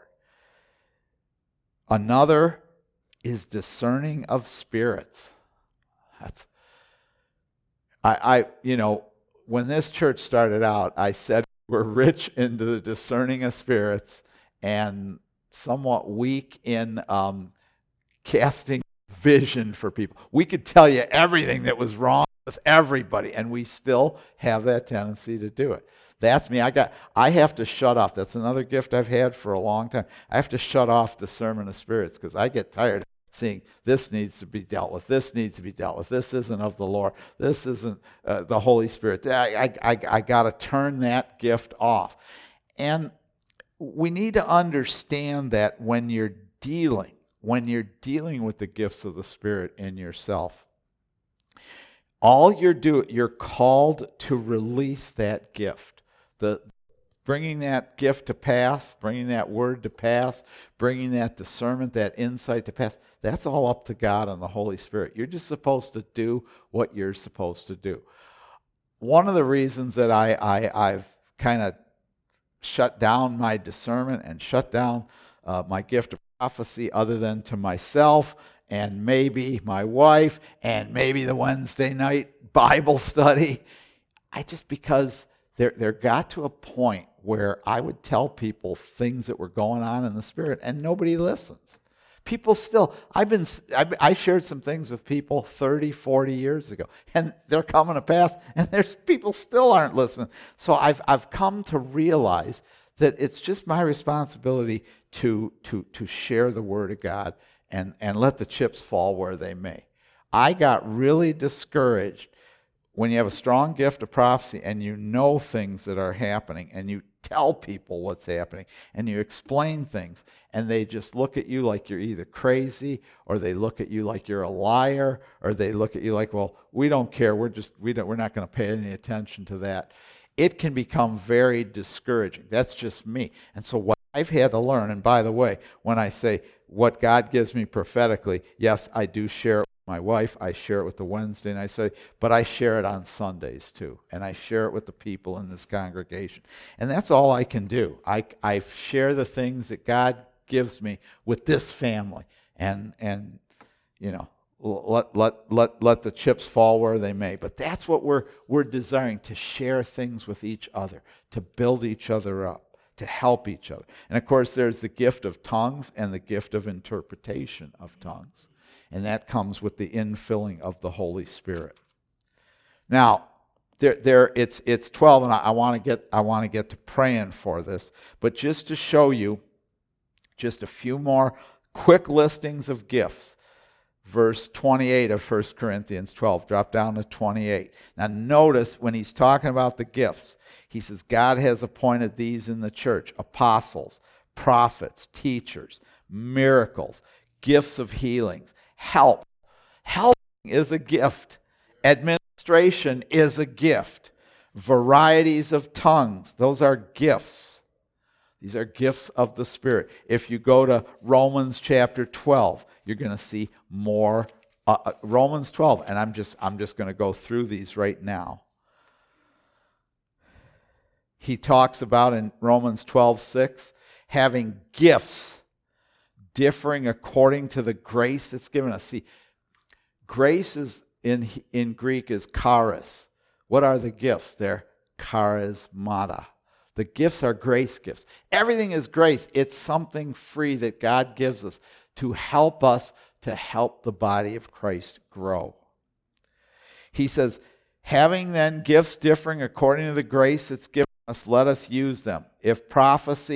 Another is discerning of spirits. That's, I, I, you know, when this church started out, I said we're rich into the discerning of spirits and somewhat weak in um, casting vision for people. We could tell you everything that was wrong with everybody, and we still have that tendency to do it. That's me. I got. I have to shut off. That's another gift I've had for a long time. I have to shut off discernment of spirits because I get tired of seeing this needs to be dealt with. This needs to be dealt with. This isn't of the Lord. This isn't uh, the Holy Spirit. I, I, I, I got to turn that gift off. And we need to understand that when you're dealing, when you're dealing with the gifts of the Spirit in yourself, all you're doing, you're called to release that gift. The bringing that gift to pass, bringing that word to pass, bringing that discernment, that insight to pass, that's all up to God and the Holy Spirit. You're just supposed to do what you're supposed to do. One of the reasons that I, I, I've kind of shut down my discernment and shut down uh, my gift of prophecy, other than to myself and maybe my wife and maybe the Wednesday night Bible study, I just because there there got to a point where I would tell people things that were going on in the Spirit and nobody listens. People still, I've been, I shared some things with people thirty, forty years ago, and they're coming to pass, and there's people still aren't listening. So I've I've come to realize that it's just my responsibility to to to share the Word of God and, and let the chips fall where they may. I got really discouraged when you have a strong gift of prophecy and you know things that are happening and you tell people what's happening and you explain things and they just look at you like you're either crazy or they look at you like you're a liar or they look at you like, well, we don't care. We're just, we don't, we're not going to pay any attention to that. It can become very discouraging. That's just me. And so what I've had to learn, and by the way, when I say what God gives me prophetically, yes, I do share it with my wife, I share it with the Wednesday night study, but I share it on Sundays too, and I share it with the people in this congregation. And that's all I can do. I, I share the things that God gives me with this family, and and you know, let let let let the chips fall where they may. But that's what we're we're desiring, to share things with each other, to build each other up, to help each other. And of course, there's the gift of tongues and the gift of interpretation of tongues. And that comes with the infilling of the Holy Spirit. Now, there, there, it's it's twelve, and I, I want to get I want to get to praying for this. But just to show you, just a few more quick listings of gifts. Verse twenty-eight of First Corinthians twelve. Drop down to twenty-eight. Now, notice when he's talking about the gifts, he says God has appointed these in the church: apostles, prophets, teachers, miracles, gifts of healings. Help. Helping is a gift. Administration is a gift. Varieties of tongues, those are gifts. These are gifts of the Spirit. If you go to Romans chapter twelve, you're going to see more. Uh, Romans twelve, and I'm just I'm just going to go through these right now. He talks about in Romans twelve six having gifts differing according to the grace that's given us. See, grace is in in Greek is charis. What are the gifts? They're charismata. The gifts are grace gifts. Everything is grace. It's something free that God gives us to help us to help the body of Christ grow. He says, having then gifts differing according to the grace that's given us, let us use them. If prophecy,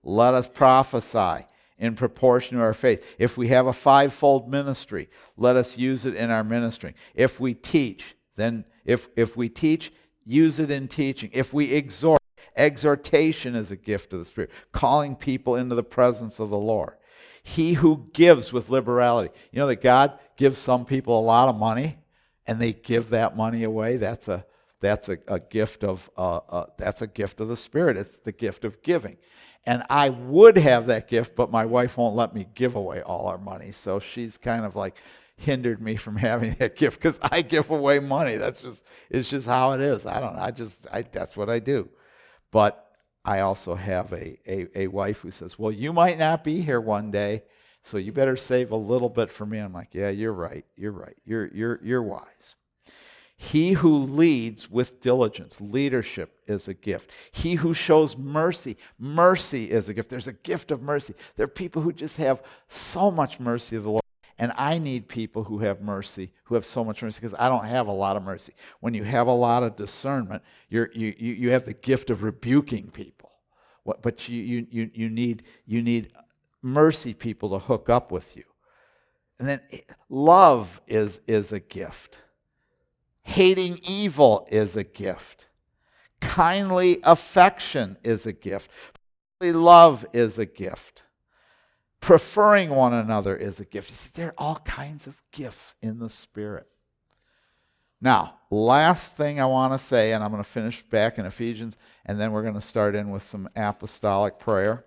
let us prophesy in proportion to our faith. If we have a fivefold ministry, let us use it in our ministering. If we teach, then if, if we teach, use it in teaching. If we exhort, exhortation is a gift of the Spirit, calling people into the presence of the Lord. He who gives with liberality. You know that God gives some people a lot of money, and they give that money away. That's a that's a, a gift of uh, uh, that's a gift of the Spirit. It's the gift of giving. And I would have that gift, but my wife won't let me give away all our money. So she's kind of like hindered me from having that gift because I give away money. That's just it's just how it is. I don't know. I just I, that's what I do. But I also have a, a, a wife who says, well, you might not be here one day, so you better save a little bit for me. I'm like, yeah, you're right. You're right. You're you're you're wise. He who leads with diligence, leadership is a gift. He who shows mercy, mercy is a gift. There's a gift of mercy. There are people who just have so much mercy of the Lord. And I need people who have mercy, who have so much mercy, because I don't have a lot of mercy. When you have a lot of discernment, you're, you you you have the gift of rebuking people. What, but you, you you you need you need mercy people to hook up with you. And then love is is a gift. Hating evil is a gift. Kindly affection is a gift. Love is a gift. Preferring one another is a gift. You see, there are all kinds of gifts in the Spirit. Now, last thing I want to say, and I'm going to finish back in Ephesians, and then we're going to start in with some apostolic prayer.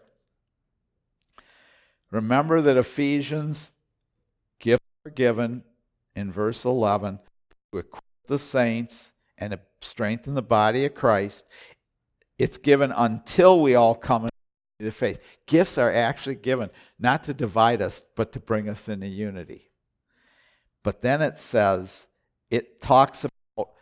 Remember that Ephesians gifts are given in verse eleven to equip the saints and to strengthen the body of Christ. It's given until we all come into the faith. Gifts are actually given not to divide us, but to bring us into unity. But then it says, it talks about,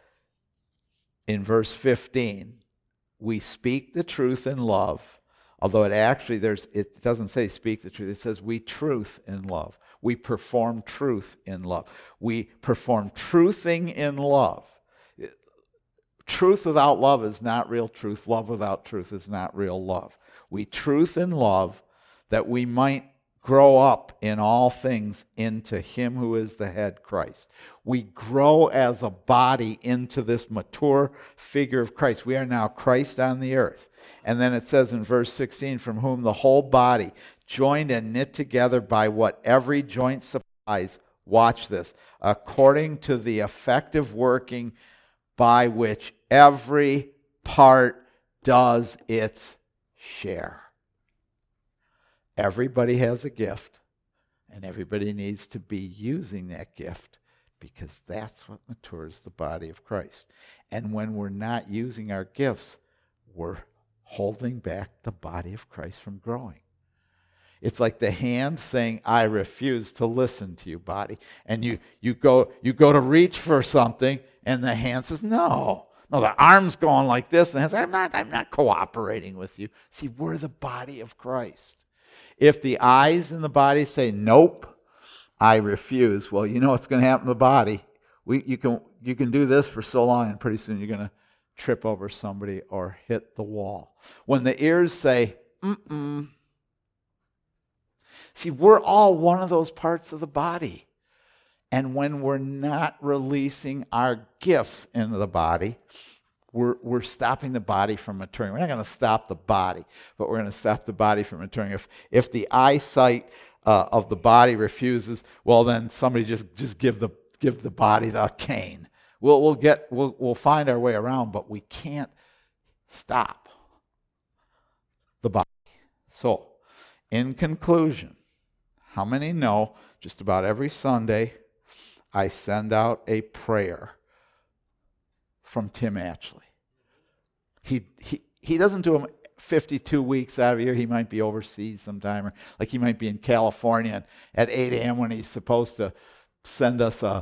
in verse fifteen, we speak the truth in love, although it actually, there's it doesn't say speak the truth, it says we truth in love. We perform truth in love. We perform truthing in love. Truth without love is not real truth. Love without truth is not real love. We truth in love that we might grow up in all things into Him who is the head, Christ. We grow as a body into this mature figure of Christ. We are now Christ on the earth. And then it says in verse sixteen, from whom the whole body, joined and knit together by what every joint supplies, watch this, according to the effective working by which every part does its share. Everybody has a gift, and everybody needs to be using that gift, because that's what matures the body of Christ. And when we're not using our gifts, we're holding back the body of Christ from growing. It's like the hand saying, I refuse to listen to you, body. And you you go you go to reach for something, and the hand says, no. No, the arm's going like this, and the hand says, I'm not, I'm not cooperating with you. See, we're the body of Christ. If the eyes in the body say, nope, I refuse, well, you know what's going to happen to the body. We, you can you can do this for so long, and pretty soon you're going to trip over somebody or hit the wall. When the ears say, mm-mm. See, we're all one of those parts of the body. And when we're not releasing our gifts into the body, we're, we're stopping the body from maturing. We're not going to stop the body, but we're going to stop the body from maturing. If, if the eyesight uh, of the body refuses, well, then somebody just, just give the give the body the cane. We'll, we'll, get, we'll, we'll find our way around, but we can't stop the body. So, in conclusion, how many know just about every Sunday I send out a prayer from Tim Atchley? He he he doesn't do them fifty-two weeks out of a year. He might be overseas sometime, or like he might be in California and at eight a.m. when he's supposed to send us a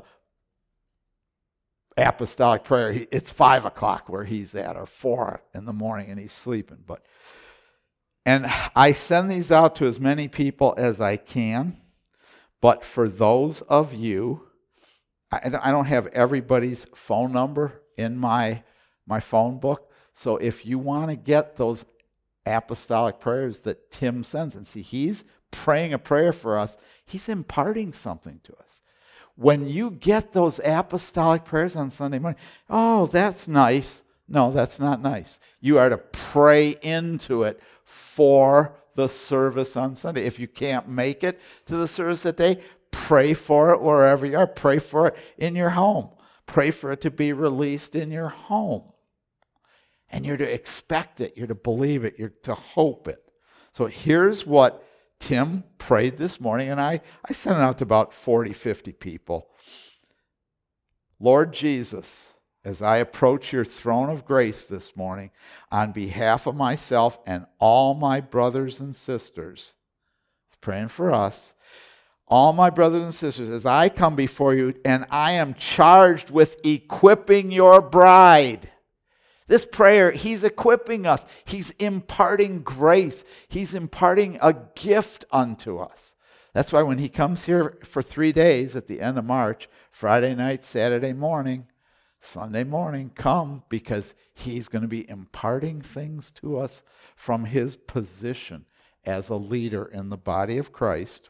apostolic prayer. He, it's five o'clock where he's at, or four in the morning, and he's sleeping. But and I send these out to as many people as I can. But for those of you, I don't have everybody's phone number in my, my phone book. So if you want to get those apostolic prayers that Tim sends. And see, he's praying a prayer for us. He's imparting something to us. When you get those apostolic prayers on Sunday morning, oh, that's nice. No, that's not nice. You are to pray into it for the service on Sunday. If you can't make it to the service that day, pray for it wherever you are. Pray for it in your home. Pray for it to be released in your home. And you're to expect it. You're to believe it. You're to hope it. So here's what Tim prayed this morning, and I, I sent it out to about forty, fifty people. Lord Jesus, as I approach your throne of grace this morning, on behalf of myself and all my brothers and sisters, praying for us, all my brothers and sisters, as I come before you, and I am charged with equipping your bride. This prayer, he's equipping us. He's imparting grace. He's imparting a gift unto us. That's why when he comes here for three days at the end of March, Friday night, Saturday morning, Sunday morning, come, because he's going to be imparting things to us from his position as a leader in the body of Christ.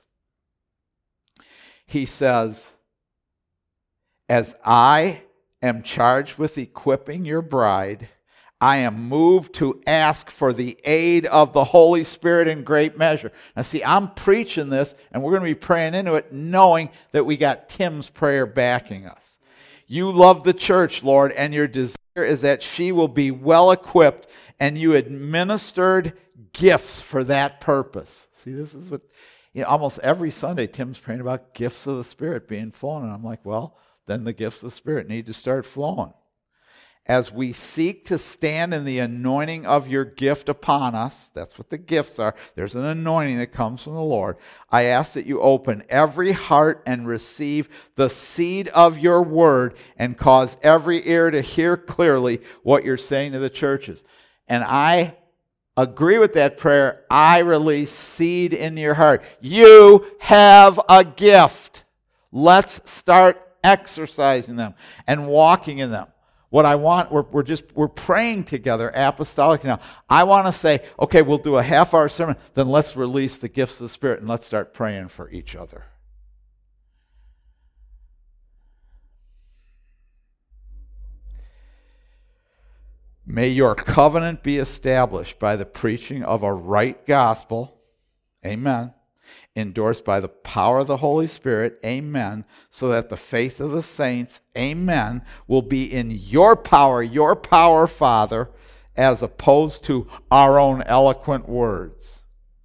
He says, as I am charged with equipping your bride, I am moved to ask for the aid of the Holy Spirit in great measure. Now see, I'm preaching this, and we're going to be praying into it, knowing that we got Tim's prayer backing us. You love the church, Lord, and your desire is that she will be well equipped, and you administered gifts for that purpose. See, this is what, you know, almost every Sunday Tim's praying about gifts of the Spirit being flown, and I'm like, well, then the gifts of the Spirit need to start flowing. As we seek to stand in the anointing of your gift upon us, that's what the gifts are. There's an anointing that comes from the Lord. I ask that you open every heart and receive the seed of your word and cause every ear to hear clearly what you're saying to the churches. And I agree with that prayer. I release seed in your heart. You have a gift. Let's start exercising them and walking in them. What I want, we're, we're just, we're praying together apostolically now. I want to say, okay, we'll do a half-hour sermon, then let's release the gifts of the Spirit and let's start praying for each other. May your covenant be established by the preaching of a right gospel, amen, endorsed by the power of the Holy Spirit, amen, so that the faith of the saints, amen, will be in your power, your power, Father, as opposed to our own eloquent words.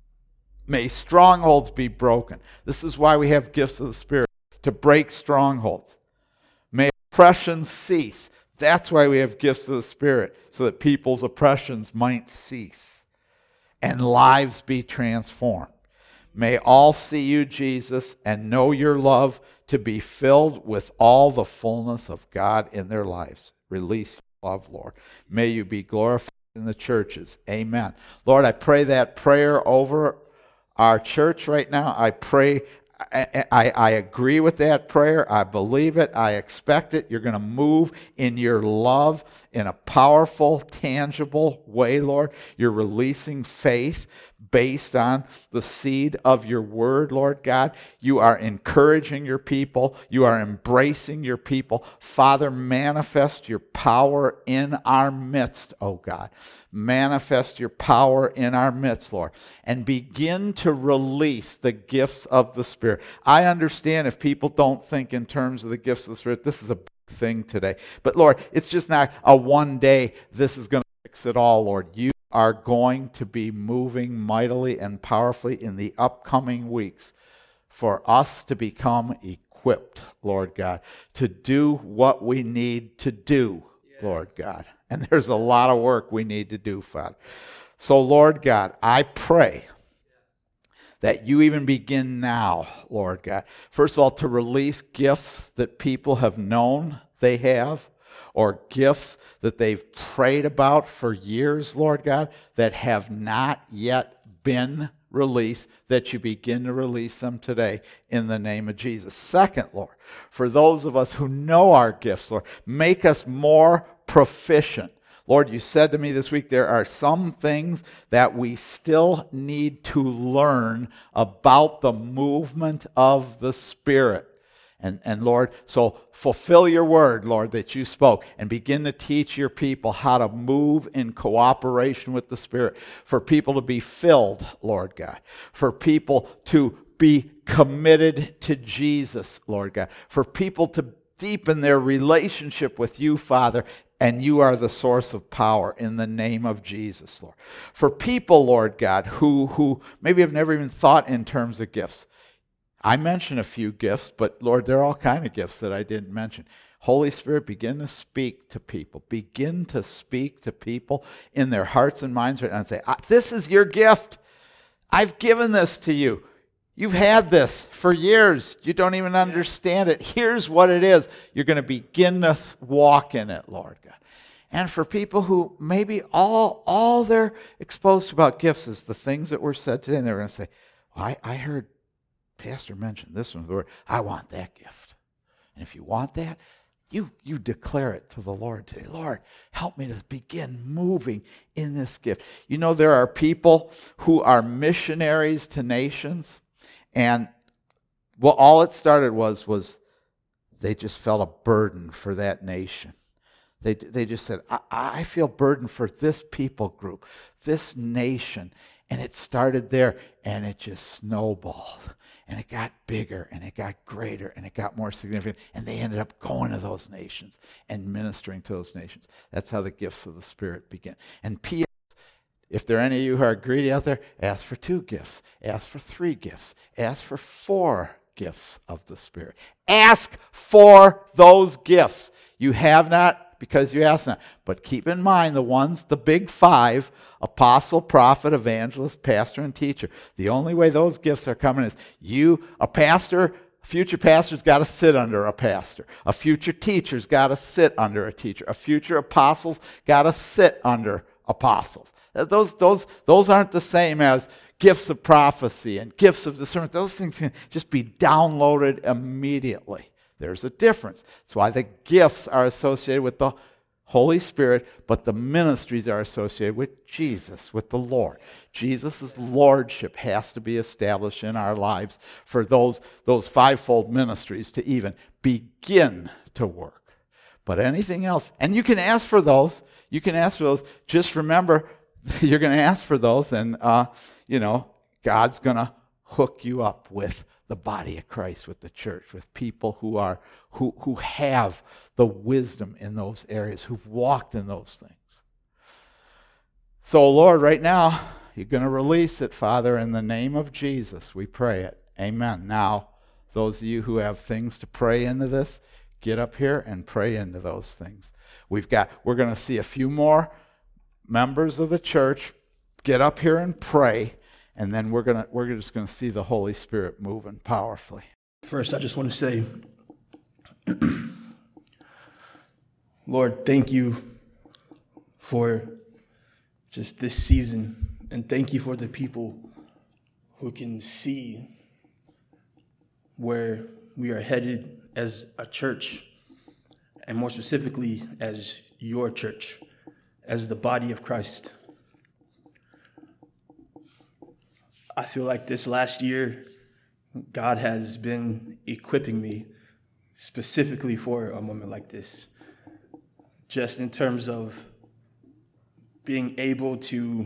May strongholds be broken. This is why we have gifts of the Spirit, to break strongholds. May oppression cease. That's why we have gifts of the Spirit, so that people's oppressions might cease and lives be transformed. May all see you, Jesus, and know your love to be filled with all the fullness of God in their lives. Release your love, Lord. May you be glorified in the churches. Amen. Lord, I pray that prayer over our church right now. I pray, I, I, I agree with that prayer. I believe it. I expect it. You're going to move in your love in a powerful, tangible way, Lord. You're releasing faith based on the seed of your word, Lord God. You are encouraging your people. You are embracing your people. Father, manifest your power in our midst, oh God. Manifest your power in our midst, Lord, and begin to release the gifts of the Spirit. I understand if people don't think in terms of the gifts of the Spirit, this is a big thing today. But Lord, it's just not a one day, this is going to fix it all, Lord. You are going to be moving mightily and powerfully in the upcoming weeks for us to become equipped, Lord God, to do what we need to do, yes. Lord God. And there's a lot of work we need to do, Father. So, Lord God, I pray that you even begin now, Lord God. First of all, to release gifts that people have known they have, or gifts that they've prayed about for years, Lord God, that have not yet been released, that you begin to release them today in the name of Jesus. Second, Lord, for those of us who know our gifts, Lord, make us more proficient. Lord, you said to me this week, there are some things that we still need to learn about the movement of the Spirit. And, and Lord, so fulfill your word, Lord, that you spoke, and begin to teach your people how to move in cooperation with the Spirit, for people to be filled, Lord God, for people to be committed to Jesus, Lord God, for people to deepen their relationship with you, Father, and you are the source of power in the name of Jesus, Lord. For people, Lord God, who, who maybe have never even thought in terms of gifts. I mentioned a few gifts, but Lord, there are all kinds of gifts that I didn't mention. Holy Spirit, begin to speak to people. Begin to speak to people in their hearts and minds right now and say, this is your gift. I've given this to you. You've had this for years. You don't even understand it. Here's what it is. You're going to begin to walk in it, Lord God. And for people who maybe all, all they're exposed to about gifts is the things that were said today, and they're going to say, well, I, I heard Pastor mentioned this one, Lord, I want that gift. And if you want that, you, you declare it to the Lord today. Lord, help me to begin moving in this gift. You know, there are people who are missionaries to nations, and well, all it started was, was they just felt a burden for that nation. They, they just said, I, I feel burdened for this people group, this nation. And it started there, and it just snowballed. And it got bigger, and it got greater, and it got more significant. And they ended up going to those nations and ministering to those nations. That's how the gifts of the Spirit begin. And P S, if there are any of you who are greedy out there, ask for two gifts. Ask for three gifts. Ask for four gifts of the Spirit. Ask for those gifts. You have not because you ask not. But keep in mind the ones, the big five, apostle, prophet, evangelist, pastor, and teacher. The only way those gifts are coming is you, a pastor, a future pastor's got to sit under a pastor. A future teacher's got to sit under a teacher. A future apostle's got to sit under apostles. Those, those, those aren't the same as gifts of prophecy and gifts of discernment. Those things can just be downloaded immediately. There's a difference. That's why the gifts are associated with the Holy Spirit, but the ministries are associated with Jesus, with the Lord. Jesus' lordship has to be established in our lives for those, those fivefold ministries to even begin to work. But anything else, and you can ask for those, you can ask for those. Just remember, you're going to ask for those, and, uh, you know, God's going to hook you up with the body of Christ, with the church, with people who are who who have the wisdom in those areas, who've walked in those things. So, Lord, right now, you're going to release it, Father, in the name of Jesus. We pray it. Amen. Now, those of you who have things to pray into this, get up here and pray into those things. We've got we're going to see a few more members of the church get up here and pray. And then we're gonna we're just gonna see the Holy Spirit moving powerfully. First, I just want to say, Lord, thank you for just this season, and thank you for the people who can see where we are headed as a church, and more specifically as your church, as the body of Christ. I feel like this last year, God has been equipping me specifically for a moment like this. Just in terms of being able to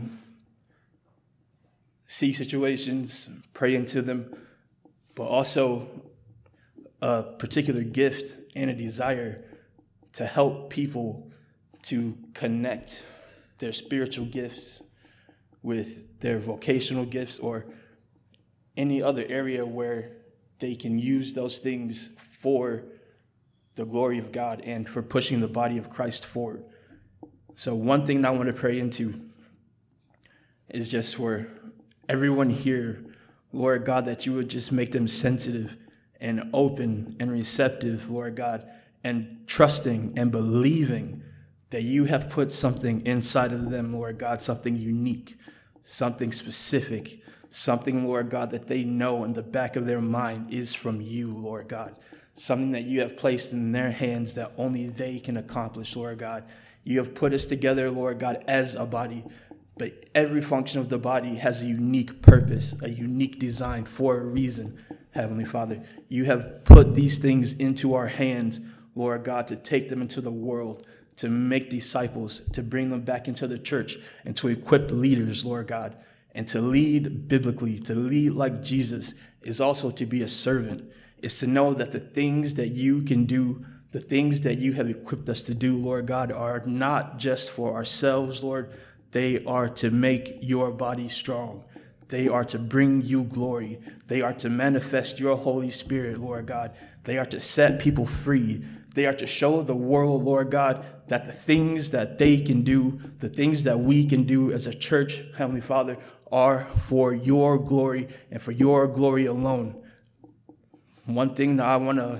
see situations, pray into them, but also a particular gift and a desire to help people to connect their spiritual gifts with their vocational gifts or any other area where they can use those things for the glory of God and for pushing the body of Christ forward. So one thing that I want to pray into is just for everyone here, Lord God, that you would just make them sensitive and open and receptive, Lord God, and trusting and believing that you have put something inside of them, Lord God, something unique, something specific, something, Lord God, that they know in the back of their mind is from you, Lord God. Something that you have placed in their hands that only they can accomplish, Lord God. You have put us together, Lord God, as a body. But every function of the body has a unique purpose, a unique design for a reason, Heavenly Father. You have put these things into our hands, Lord God, to take them into the world, to make disciples, to bring them back into the church, and to equip leaders, Lord God. And to lead biblically, to lead like Jesus, is also to be a servant. It's to know that the things that you can do, the things that you have equipped us to do, Lord God, are not just for ourselves, Lord. They are to make your body strong. They are to bring you glory. They are to manifest your Holy Spirit, Lord God. They are to set people free. They are to show the world, Lord God, that the things that they can do, the things that we can do as a church, Heavenly Father, are for your glory and for your glory alone. One thing that I want to,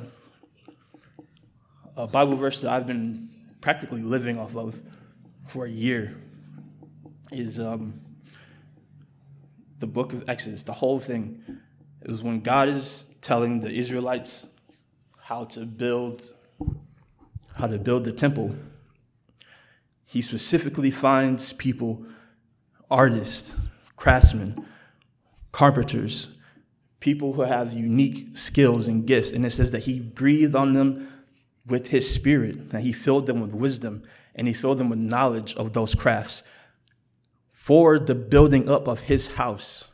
a Bible verse that I've been practically living off of for a year is um, the book of Exodus, the whole thing. It was when God is telling the Israelites how to build, how to build the temple. He specifically finds people, artists, craftsmen, carpenters, people who have unique skills and gifts. And it says that he breathed on them with his spirit, that he filled them with wisdom, and he filled them with knowledge of those crafts for the building up of his house.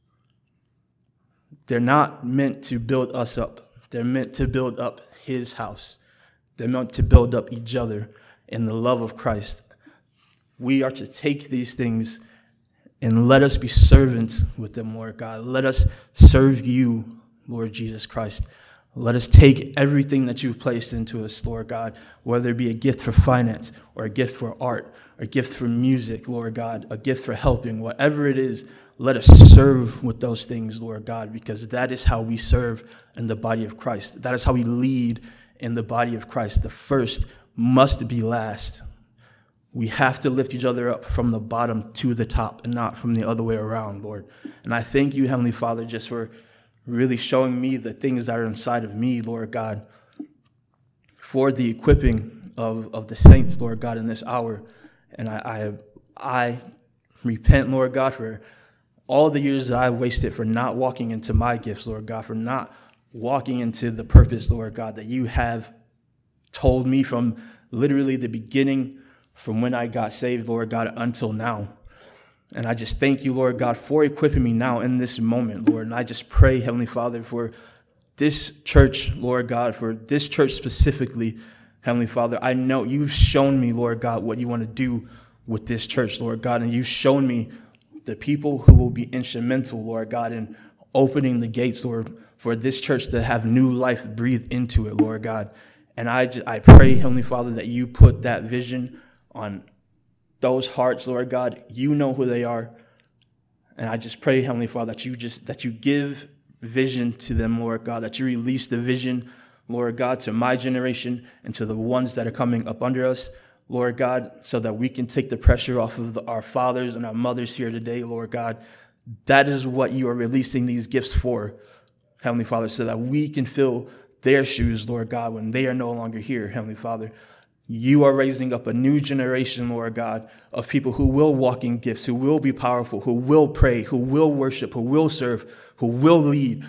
They're not meant to build us up. They're meant to build up his house. They're meant to build up each other in the love of Christ. We are to take these things and let us be servants with them, Lord God. Let us serve you, Lord Jesus Christ. Let us take everything that you've placed into us, Lord God, whether it be a gift for finance or a gift for art or a gift for music, Lord God, a gift for helping, whatever it is, let us serve with those things, Lord God, because that is how we serve in the body of Christ. That is how we lead in the body of Christ. The first must be last. We have to lift each other up from the bottom to the top and not from the other way around, Lord. And I thank you, Heavenly Father, just for really showing me the things that are inside of me, Lord God, for the equipping of, of the saints, Lord God, in this hour. And I, I, I repent, Lord God, for all the years that I wasted for not walking into my gifts, Lord God, for not walking into the purpose, Lord God, that you have told me from literally the beginning, from when I got saved, Lord God, until now. And I just thank you, Lord God, for equipping me now in this moment, Lord. And I just pray, Heavenly Father, for this church, Lord God, for this church specifically, Heavenly Father. I know you've shown me, Lord God, what you want to do with this church, Lord God. And you've shown me the people who will be instrumental, Lord God, in opening the gates, Lord, for this church to have new life breathed into it, Lord God. And I, just, I pray, Heavenly Father, that you put that vision on those hearts, Lord God. You know who they are. And I just pray, Heavenly Father, that you just that you give vision to them, Lord God, that you release the vision, Lord God, to my generation and to the ones that are coming up under us, Lord God, so that we can take the pressure off of the, our fathers and our mothers here today, Lord God. That is what you are releasing these gifts for, Heavenly Father, so that we can fill their shoes, Lord God, when they are no longer here, Heavenly Father. You are raising up a new generation, Lord God, of people who will walk in gifts, who will be powerful, who will pray, who will worship, who will serve, who will lead.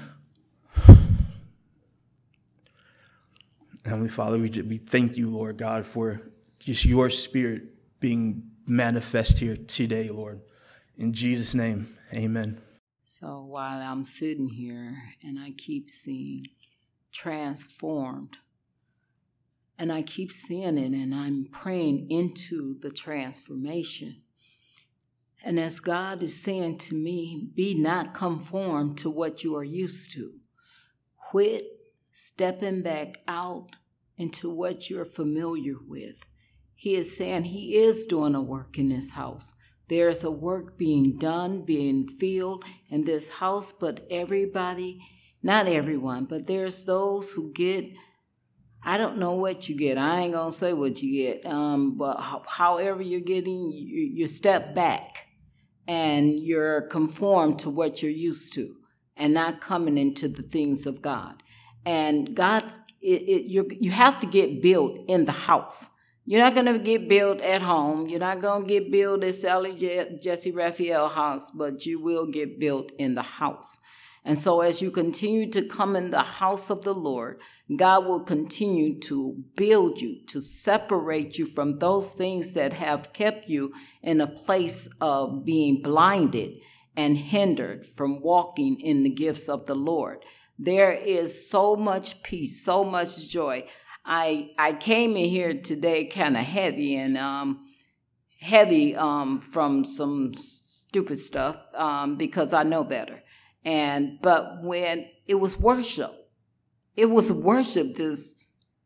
Heavenly Father, we, just, we thank you, Lord God, for just your spirit being manifest here today, Lord. In Jesus' name, amen. So while I'm sitting here and I keep seeing transformed, and I keep seeing it, and I'm praying into the transformation. And as God is saying to me, be not conformed to what you are used to. Quit stepping back out into what you're familiar with. He is saying he is doing a work in this house. There's a work being done, being filled in this house, but everybody, not everyone, but there's those who get, I don't know what you get. I ain't going to say what you get. Um, but ho- however you're getting, you, you step back and you're conformed to what you're used to and not coming into the things of God. And God, it, it, you you have to get built in the house. You're not going to get billed at home. You're not going to get billed at Sally Je- Jesse Raphael's house, but you will get built in the house. And so as you continue to come in the house of the Lord, God will continue to build you, to separate you from those things that have kept you in a place of being blinded and hindered from walking in the gifts of the Lord. There is so much peace, so much joy. I I came in here today kind of heavy and um, heavy um, from some stupid stuff um, because I know better. And but when it was worship, it was worship. Just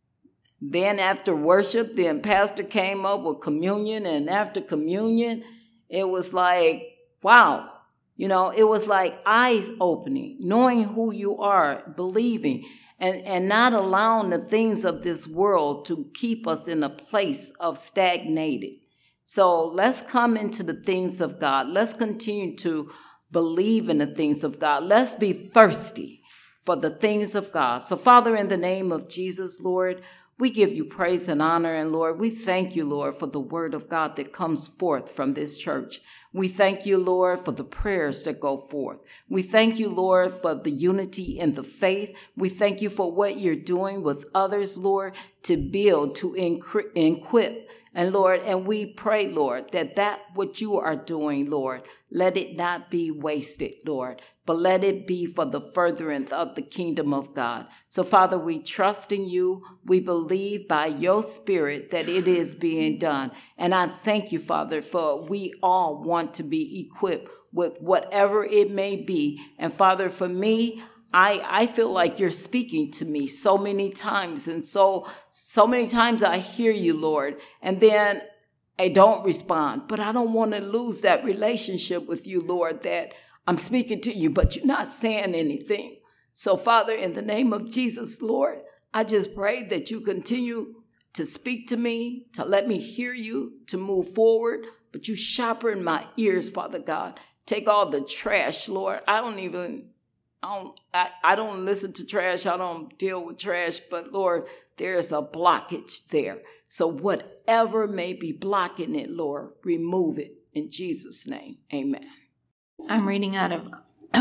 then after worship, then pastor came up with communion, and after communion, it was like, wow, you know, it was like eyes opening, knowing who you are, believing, and and not allowing the things of this world to keep us in a place of stagnated. So let's come into the things of God. Let's continue to believe in the things of God. Let's be thirsty for the things of God. So, Father, in the name of Jesus, Lord, we give you praise and honor. And, Lord, we thank you, Lord, for the word of God that comes forth from this church. We thank you, Lord, for the prayers that go forth. We thank you, Lord, for the unity in the faith. We thank you for what you're doing with others, Lord, to build, to equip. And Lord, and we pray, Lord, that that what you are doing, Lord, let it not be wasted, Lord, but let it be for the furtherance of the kingdom of God. So, Father, we trust in you. We believe by your spirit that it is being done. And I thank you, Father, for we all want to be equipped with whatever it may be. And Father, for me, I, I feel like you're speaking to me so many times. And so, so many times I hear you, Lord, and then I don't respond. But I don't want to lose that relationship with you, Lord, that I'm speaking to you, but you're not saying anything. So, Father, in the name of Jesus, Lord, I just pray that you continue to speak to me, to let me hear you, to move forward. But you sharpen my ears, Father God. Take all the trash, Lord. I don't even... I don't, I, I don't listen to trash. I don't deal with trash. But, Lord, there's a blockage there. So whatever may be blocking it, Lord, remove it in Jesus' name. Amen. I'm reading out of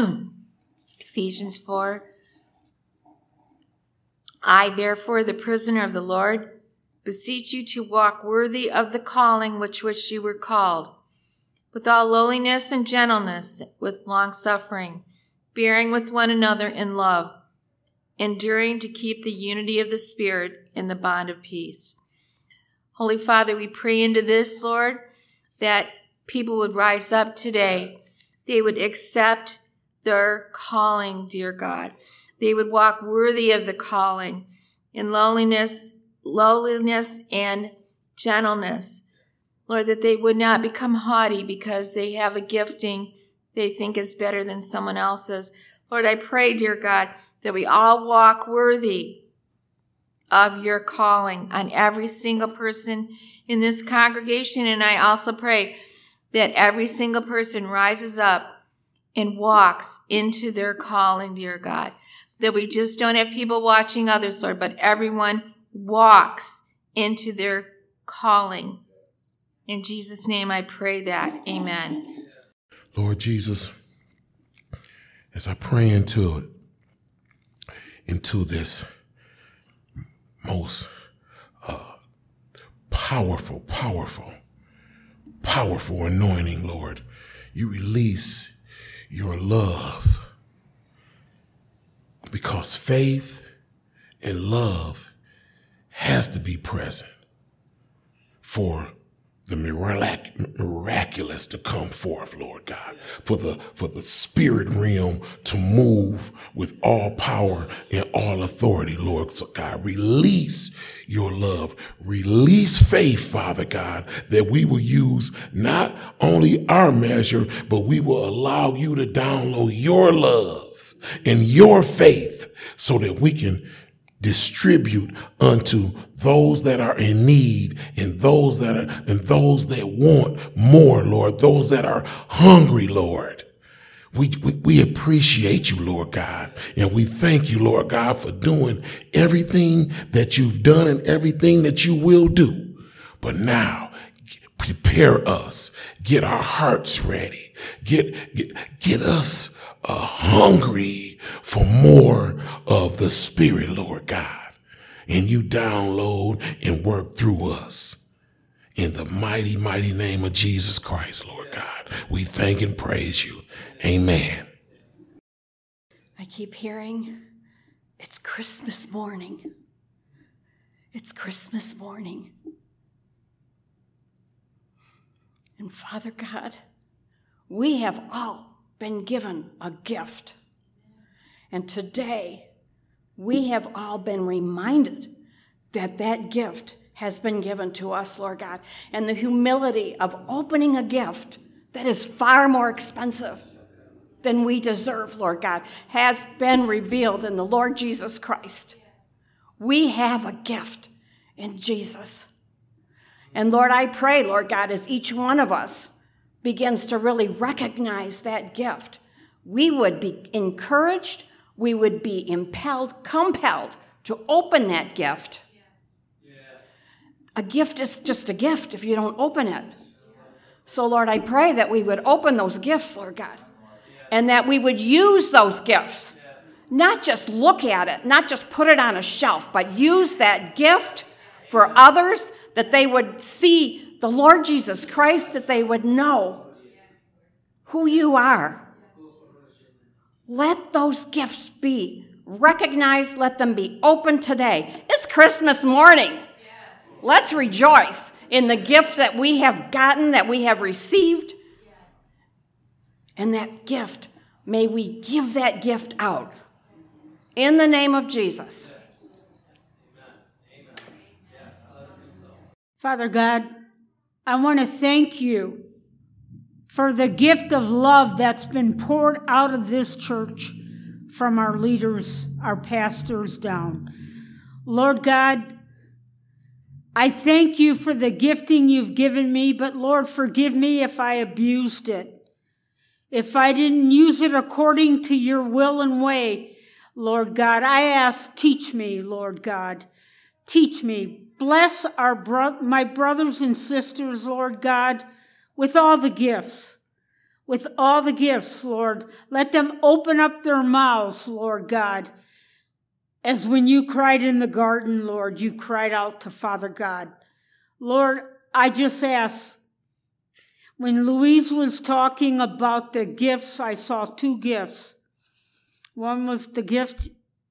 Ephesians four. I, therefore, the prisoner of the Lord, beseech you to walk worthy of the calling which which you were called, with all lowliness and gentleness, with long-suffering, bearing with one another in love, enduring to keep the unity of the Spirit in the bond of peace. Holy Father, we pray into this, Lord, that people would rise up today. They would accept their calling, dear God. They would walk worthy of the calling in lowliness, lowliness and gentleness. Lord, that they would not become haughty because they have a gifting they think is better than someone else's. Lord, I pray, dear God, that we all walk worthy of your calling on every single person in this congregation. And I also pray that every single person rises up and walks into their calling, dear God. That we just don't have people watching others, Lord, but everyone walks into their calling. In Jesus' name I pray that. Amen. Lord Jesus, as I pray into it, into this most uh, powerful, powerful, powerful anointing, Lord, you release your love, because faith and love has to be present for the mirac- miraculous to come forth, Lord God, for the for the spirit realm to move with all power and all authority, Lord. So God, release your love, release faith, Father God, that we will use not only our measure, but we will allow you to download your love and your faith so that we can distribute unto those that are in need and those that are and those that want more, Lord, those that are hungry, Lord. We, we, we appreciate you, Lord God, and we thank you, Lord God, for doing everything that you've done and everything that you will do. But now, prepare us, get our hearts ready, get, get, get us uh, hungry for more of the Spirit, Lord God. And you download and work through us. In the mighty, mighty name of Jesus Christ, Lord God, we thank and praise you. Amen. I keep hearing, it's Christmas morning. It's Christmas morning. And Father God, we have all been given a gift. And today, we have all been reminded that that gift has been given to us, Lord God. And the humility of opening a gift that is far more expensive than we deserve, Lord God, has been revealed in the Lord Jesus Christ. We have a gift in Jesus. And Lord, I pray, Lord God, as each one of us begins to really recognize that gift, we would be encouraged, we would be impelled, compelled to open that gift. A gift is just a gift if you don't open it. So, Lord, I pray that we would open those gifts, Lord God, and that we would use those gifts, not just look at it, not just put it on a shelf, but use that gift for others, that they would see the Lord Jesus Christ, that they would know who you are. Let those gifts be recognized. Let them be open today. It's Christmas morning. Let's rejoice in the gift that we have gotten, that we have received. And that gift, may we give that gift out in the name of Jesus. Father God, I want to thank you for the gift of love that's been poured out of this church from our leaders, our pastors down. Lord God, I thank you for the gifting you've given me, but Lord, forgive me if I abused it. If I didn't use it according to your will and way, Lord God, I ask, teach me, Lord God. Teach me. Bless our bro- my brothers and sisters, Lord God, with all the gifts. With all the gifts, Lord. Let them open up their mouths, Lord God. As when you cried in the garden, Lord, you cried out to Father God. Lord, I just ask, when Louise was talking about the gifts, I saw two gifts. One was the gift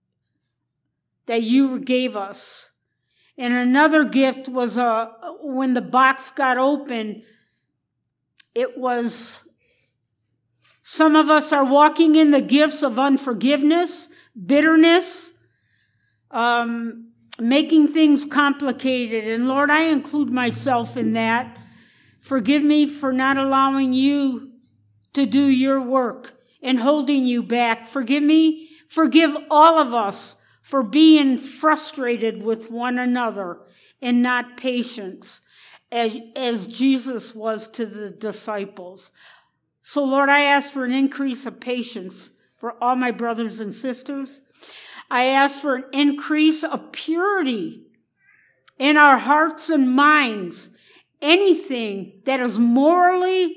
that you gave us. And another gift was uh, when the box got open, it was, some of us are walking in the gifts of unforgiveness, bitterness, um, making things complicated. And Lord, I include myself in that. Forgive me for not allowing you to do your work and holding you back. Forgive me, forgive all of us for being frustrated with one another and not patient, as, as Jesus was to the disciples. So, Lord, I ask for an increase of patience for all my brothers and sisters. I ask for an increase of purity in our hearts and minds. Anything that is morally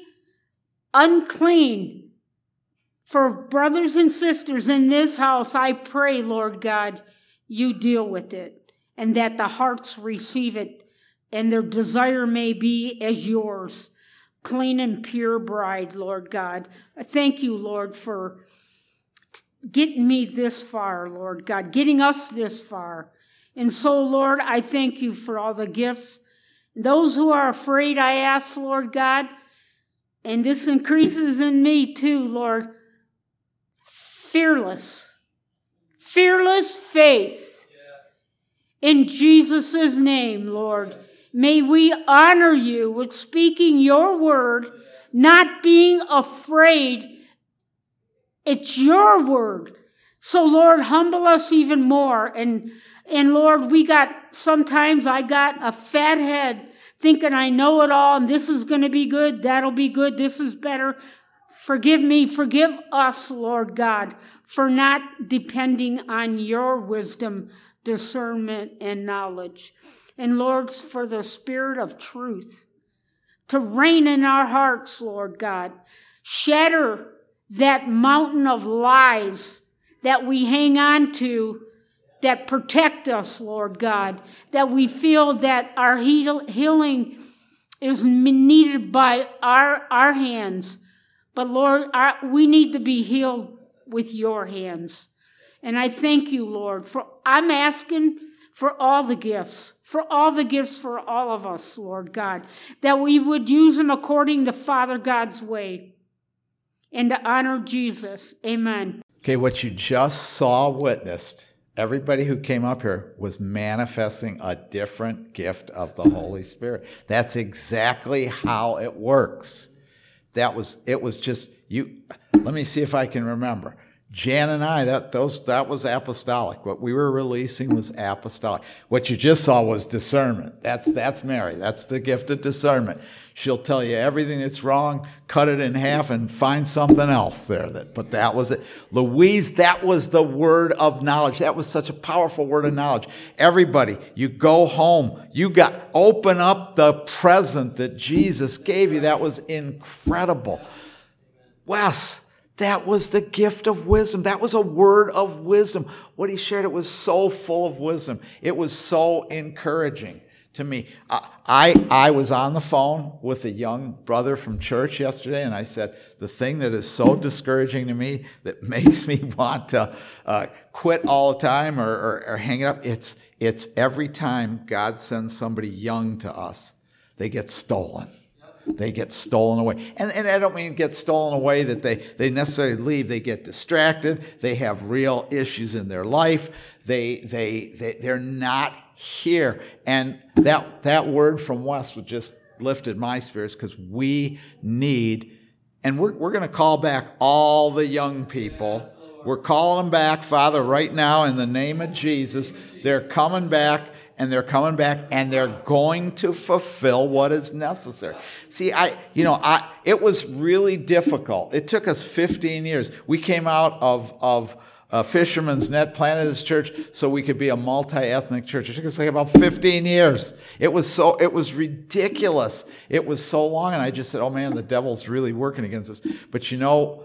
unclean for brothers and sisters in this house, I pray, Lord God, you deal with it, and that the hearts receive it, and their desire may be as yours, clean and pure bride, Lord God. I thank you, Lord, for getting me this far, Lord God, getting us this far. And so, Lord, I thank you for all the gifts. Those who are afraid, I ask, Lord God, and this increases in me too, Lord, fearless, fearless faith in Jesus' name, Lord. May we honor you with speaking your word, not being afraid. It's your word. So, Lord, humble us even more. And, and Lord, we got, sometimes I got a fat head thinking I know it all and this is going to be good, that'll be good, this is better. Forgive me, forgive us, Lord God, for not depending on your wisdom, discernment, and knowledge. And Lord, for the spirit of truth to reign in our hearts, Lord God. Shatter that mountain of lies that we hang on to that protect us, Lord God, that we feel that our heal, healing is needed by our, our hands. But Lord, our, we need to be healed with your hands. And I thank you, Lord, for I'm asking for all the gifts, for all the gifts for all of us, Lord God, that we would use them according to Father God's way and to honor Jesus. Amen. Okay, what you just saw witnessed, everybody who came up here was manifesting a different gift of the Holy Spirit. That's exactly how it works. That was, it was just, you, let me see if I can remember. Jan and I, that those that was apostolic. What we were releasing was apostolic. What you just saw was discernment. That's that's Mary. That's the gift of discernment. She'll tell you everything that's wrong, cut it in half, and find something else there. That, but that was it. Louise, that was the word of knowledge. That was such a powerful word of knowledge. Everybody, you go home. You got open up the present that Jesus gave you. That was incredible. Wes, that was the gift of wisdom. That was a word of wisdom. What he shared, it was so full of wisdom. It was so encouraging to me. I, I, I was on the phone with a young brother from church yesterday, and I said, the thing that is so discouraging to me, that makes me want to uh, quit all the time or, or, or hang it up, it's, it's every time God sends somebody young to us, they get stolen. They get stolen away. And, and I don't mean get stolen away that they, they necessarily leave. They get distracted. They have real issues in their life. They, they, they, they're not here. And that, that word from Wes just lifted my spirits, because we need, and we're, we're going to call back all the young people. We're calling them back, Father, right now in the name of Jesus. They're coming back. And they're coming back, and they're going to fulfill what is necessary. See, I, you know, I, it was really difficult. It took us fifteen years. We came out of, of a fisherman's net, planted this church so we could be a multi-ethnic church. It took us like about fifteen years. It was so, it was ridiculous. It was so long, and I just said, oh man, the devil's really working against us. But you know,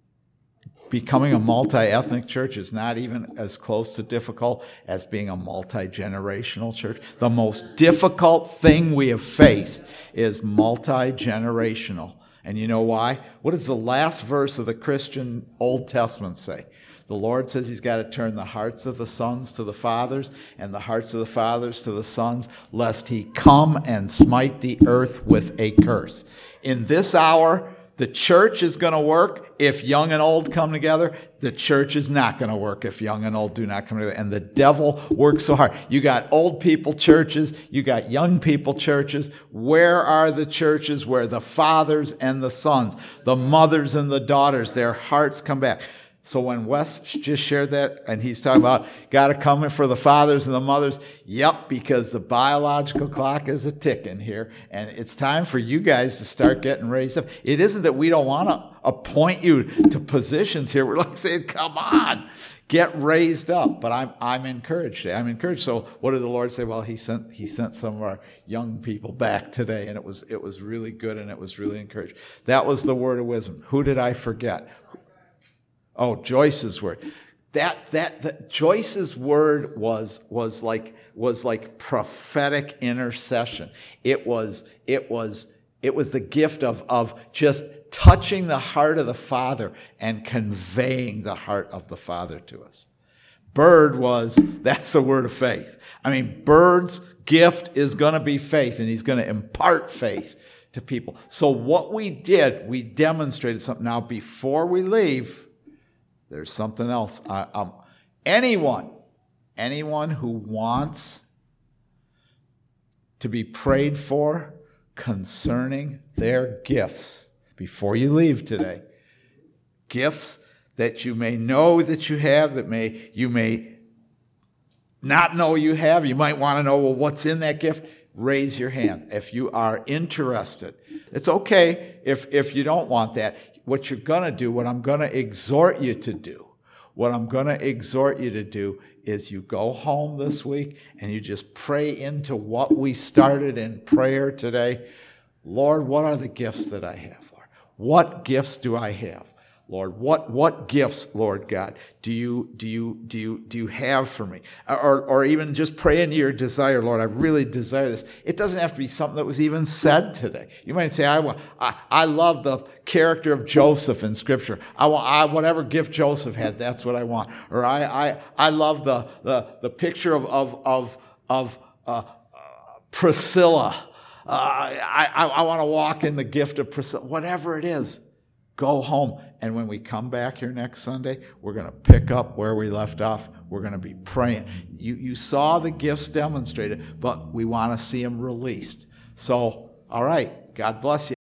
becoming a multi-ethnic church is not even as close to difficult as being a multi-generational church. The most difficult thing we have faced is multi-generational. And you know why? What does the last verse of the Christian Old Testament say? The Lord says he's got to turn the hearts of the sons to the fathers and the hearts of the fathers to the sons, lest he come and smite the earth with a curse. In this hour, the church is going to work if young and old come together. The church is not going to work if young and old do not come together. And the devil works so hard. You got old people churches. You got young people churches. Where are the churches where the fathers and the sons, the mothers and the daughters, their hearts come back? So when Wes just shared that, and he's talking about got to come in for the fathers and the mothers, yep, because the biological clock is a ticking here, and it's time for you guys to start getting raised up. It isn't that we don't want to appoint you to positions here. We're like saying, come on, get raised up. But I'm I'm encouraged. I'm encouraged. So what did the Lord say? Well, he sent he sent some of our young people back today, and it was it was really good, and it was really encouraging. That was the word of wisdom. Who did I forget? Oh, Joyce's word. That that, that Joyce's word was was like was like prophetic intercession. It was it was it was the gift of of just touching the heart of the Father and conveying the heart of the Father to us. Bird was, that's the word of faith. I mean, Bird's gift is going to be faith, and he's going to impart faith to people. So what we did, we demonstrated something. Now, before we leave, there's something else. I, um, anyone, anyone who wants to be prayed for concerning their gifts, before you leave today, gifts that you may know that you have, that may you may not know you have. You might want to know, well, what's in that gift? Raise your hand if you are interested. It's okay if, if you don't want that. What you're going to do, what I'm going to exhort you to do, what I'm going to exhort you to do is you go home this week and you just pray into what we started in prayer today. Lord, what are the gifts that I have, Lord? What gifts do I have? Lord, what what gifts, Lord God, do you do you do you do you have for me? Or or even just pray into your desire, Lord. I really desire this. It doesn't have to be something that was even said today. You might say, I want, I, I love the character of Joseph in Scripture. I want I, whatever gift Joseph had, that's what I want. Or I I I love the the the picture of of of of uh, Priscilla. Uh, I I, I want to walk in the gift of Priscilla. Whatever it is. Go home. And when we come back here next Sunday, we're going to pick up where we left off. We're going to be praying. You, you saw the gifts demonstrated, but we want to see them released. So, all right. God bless you.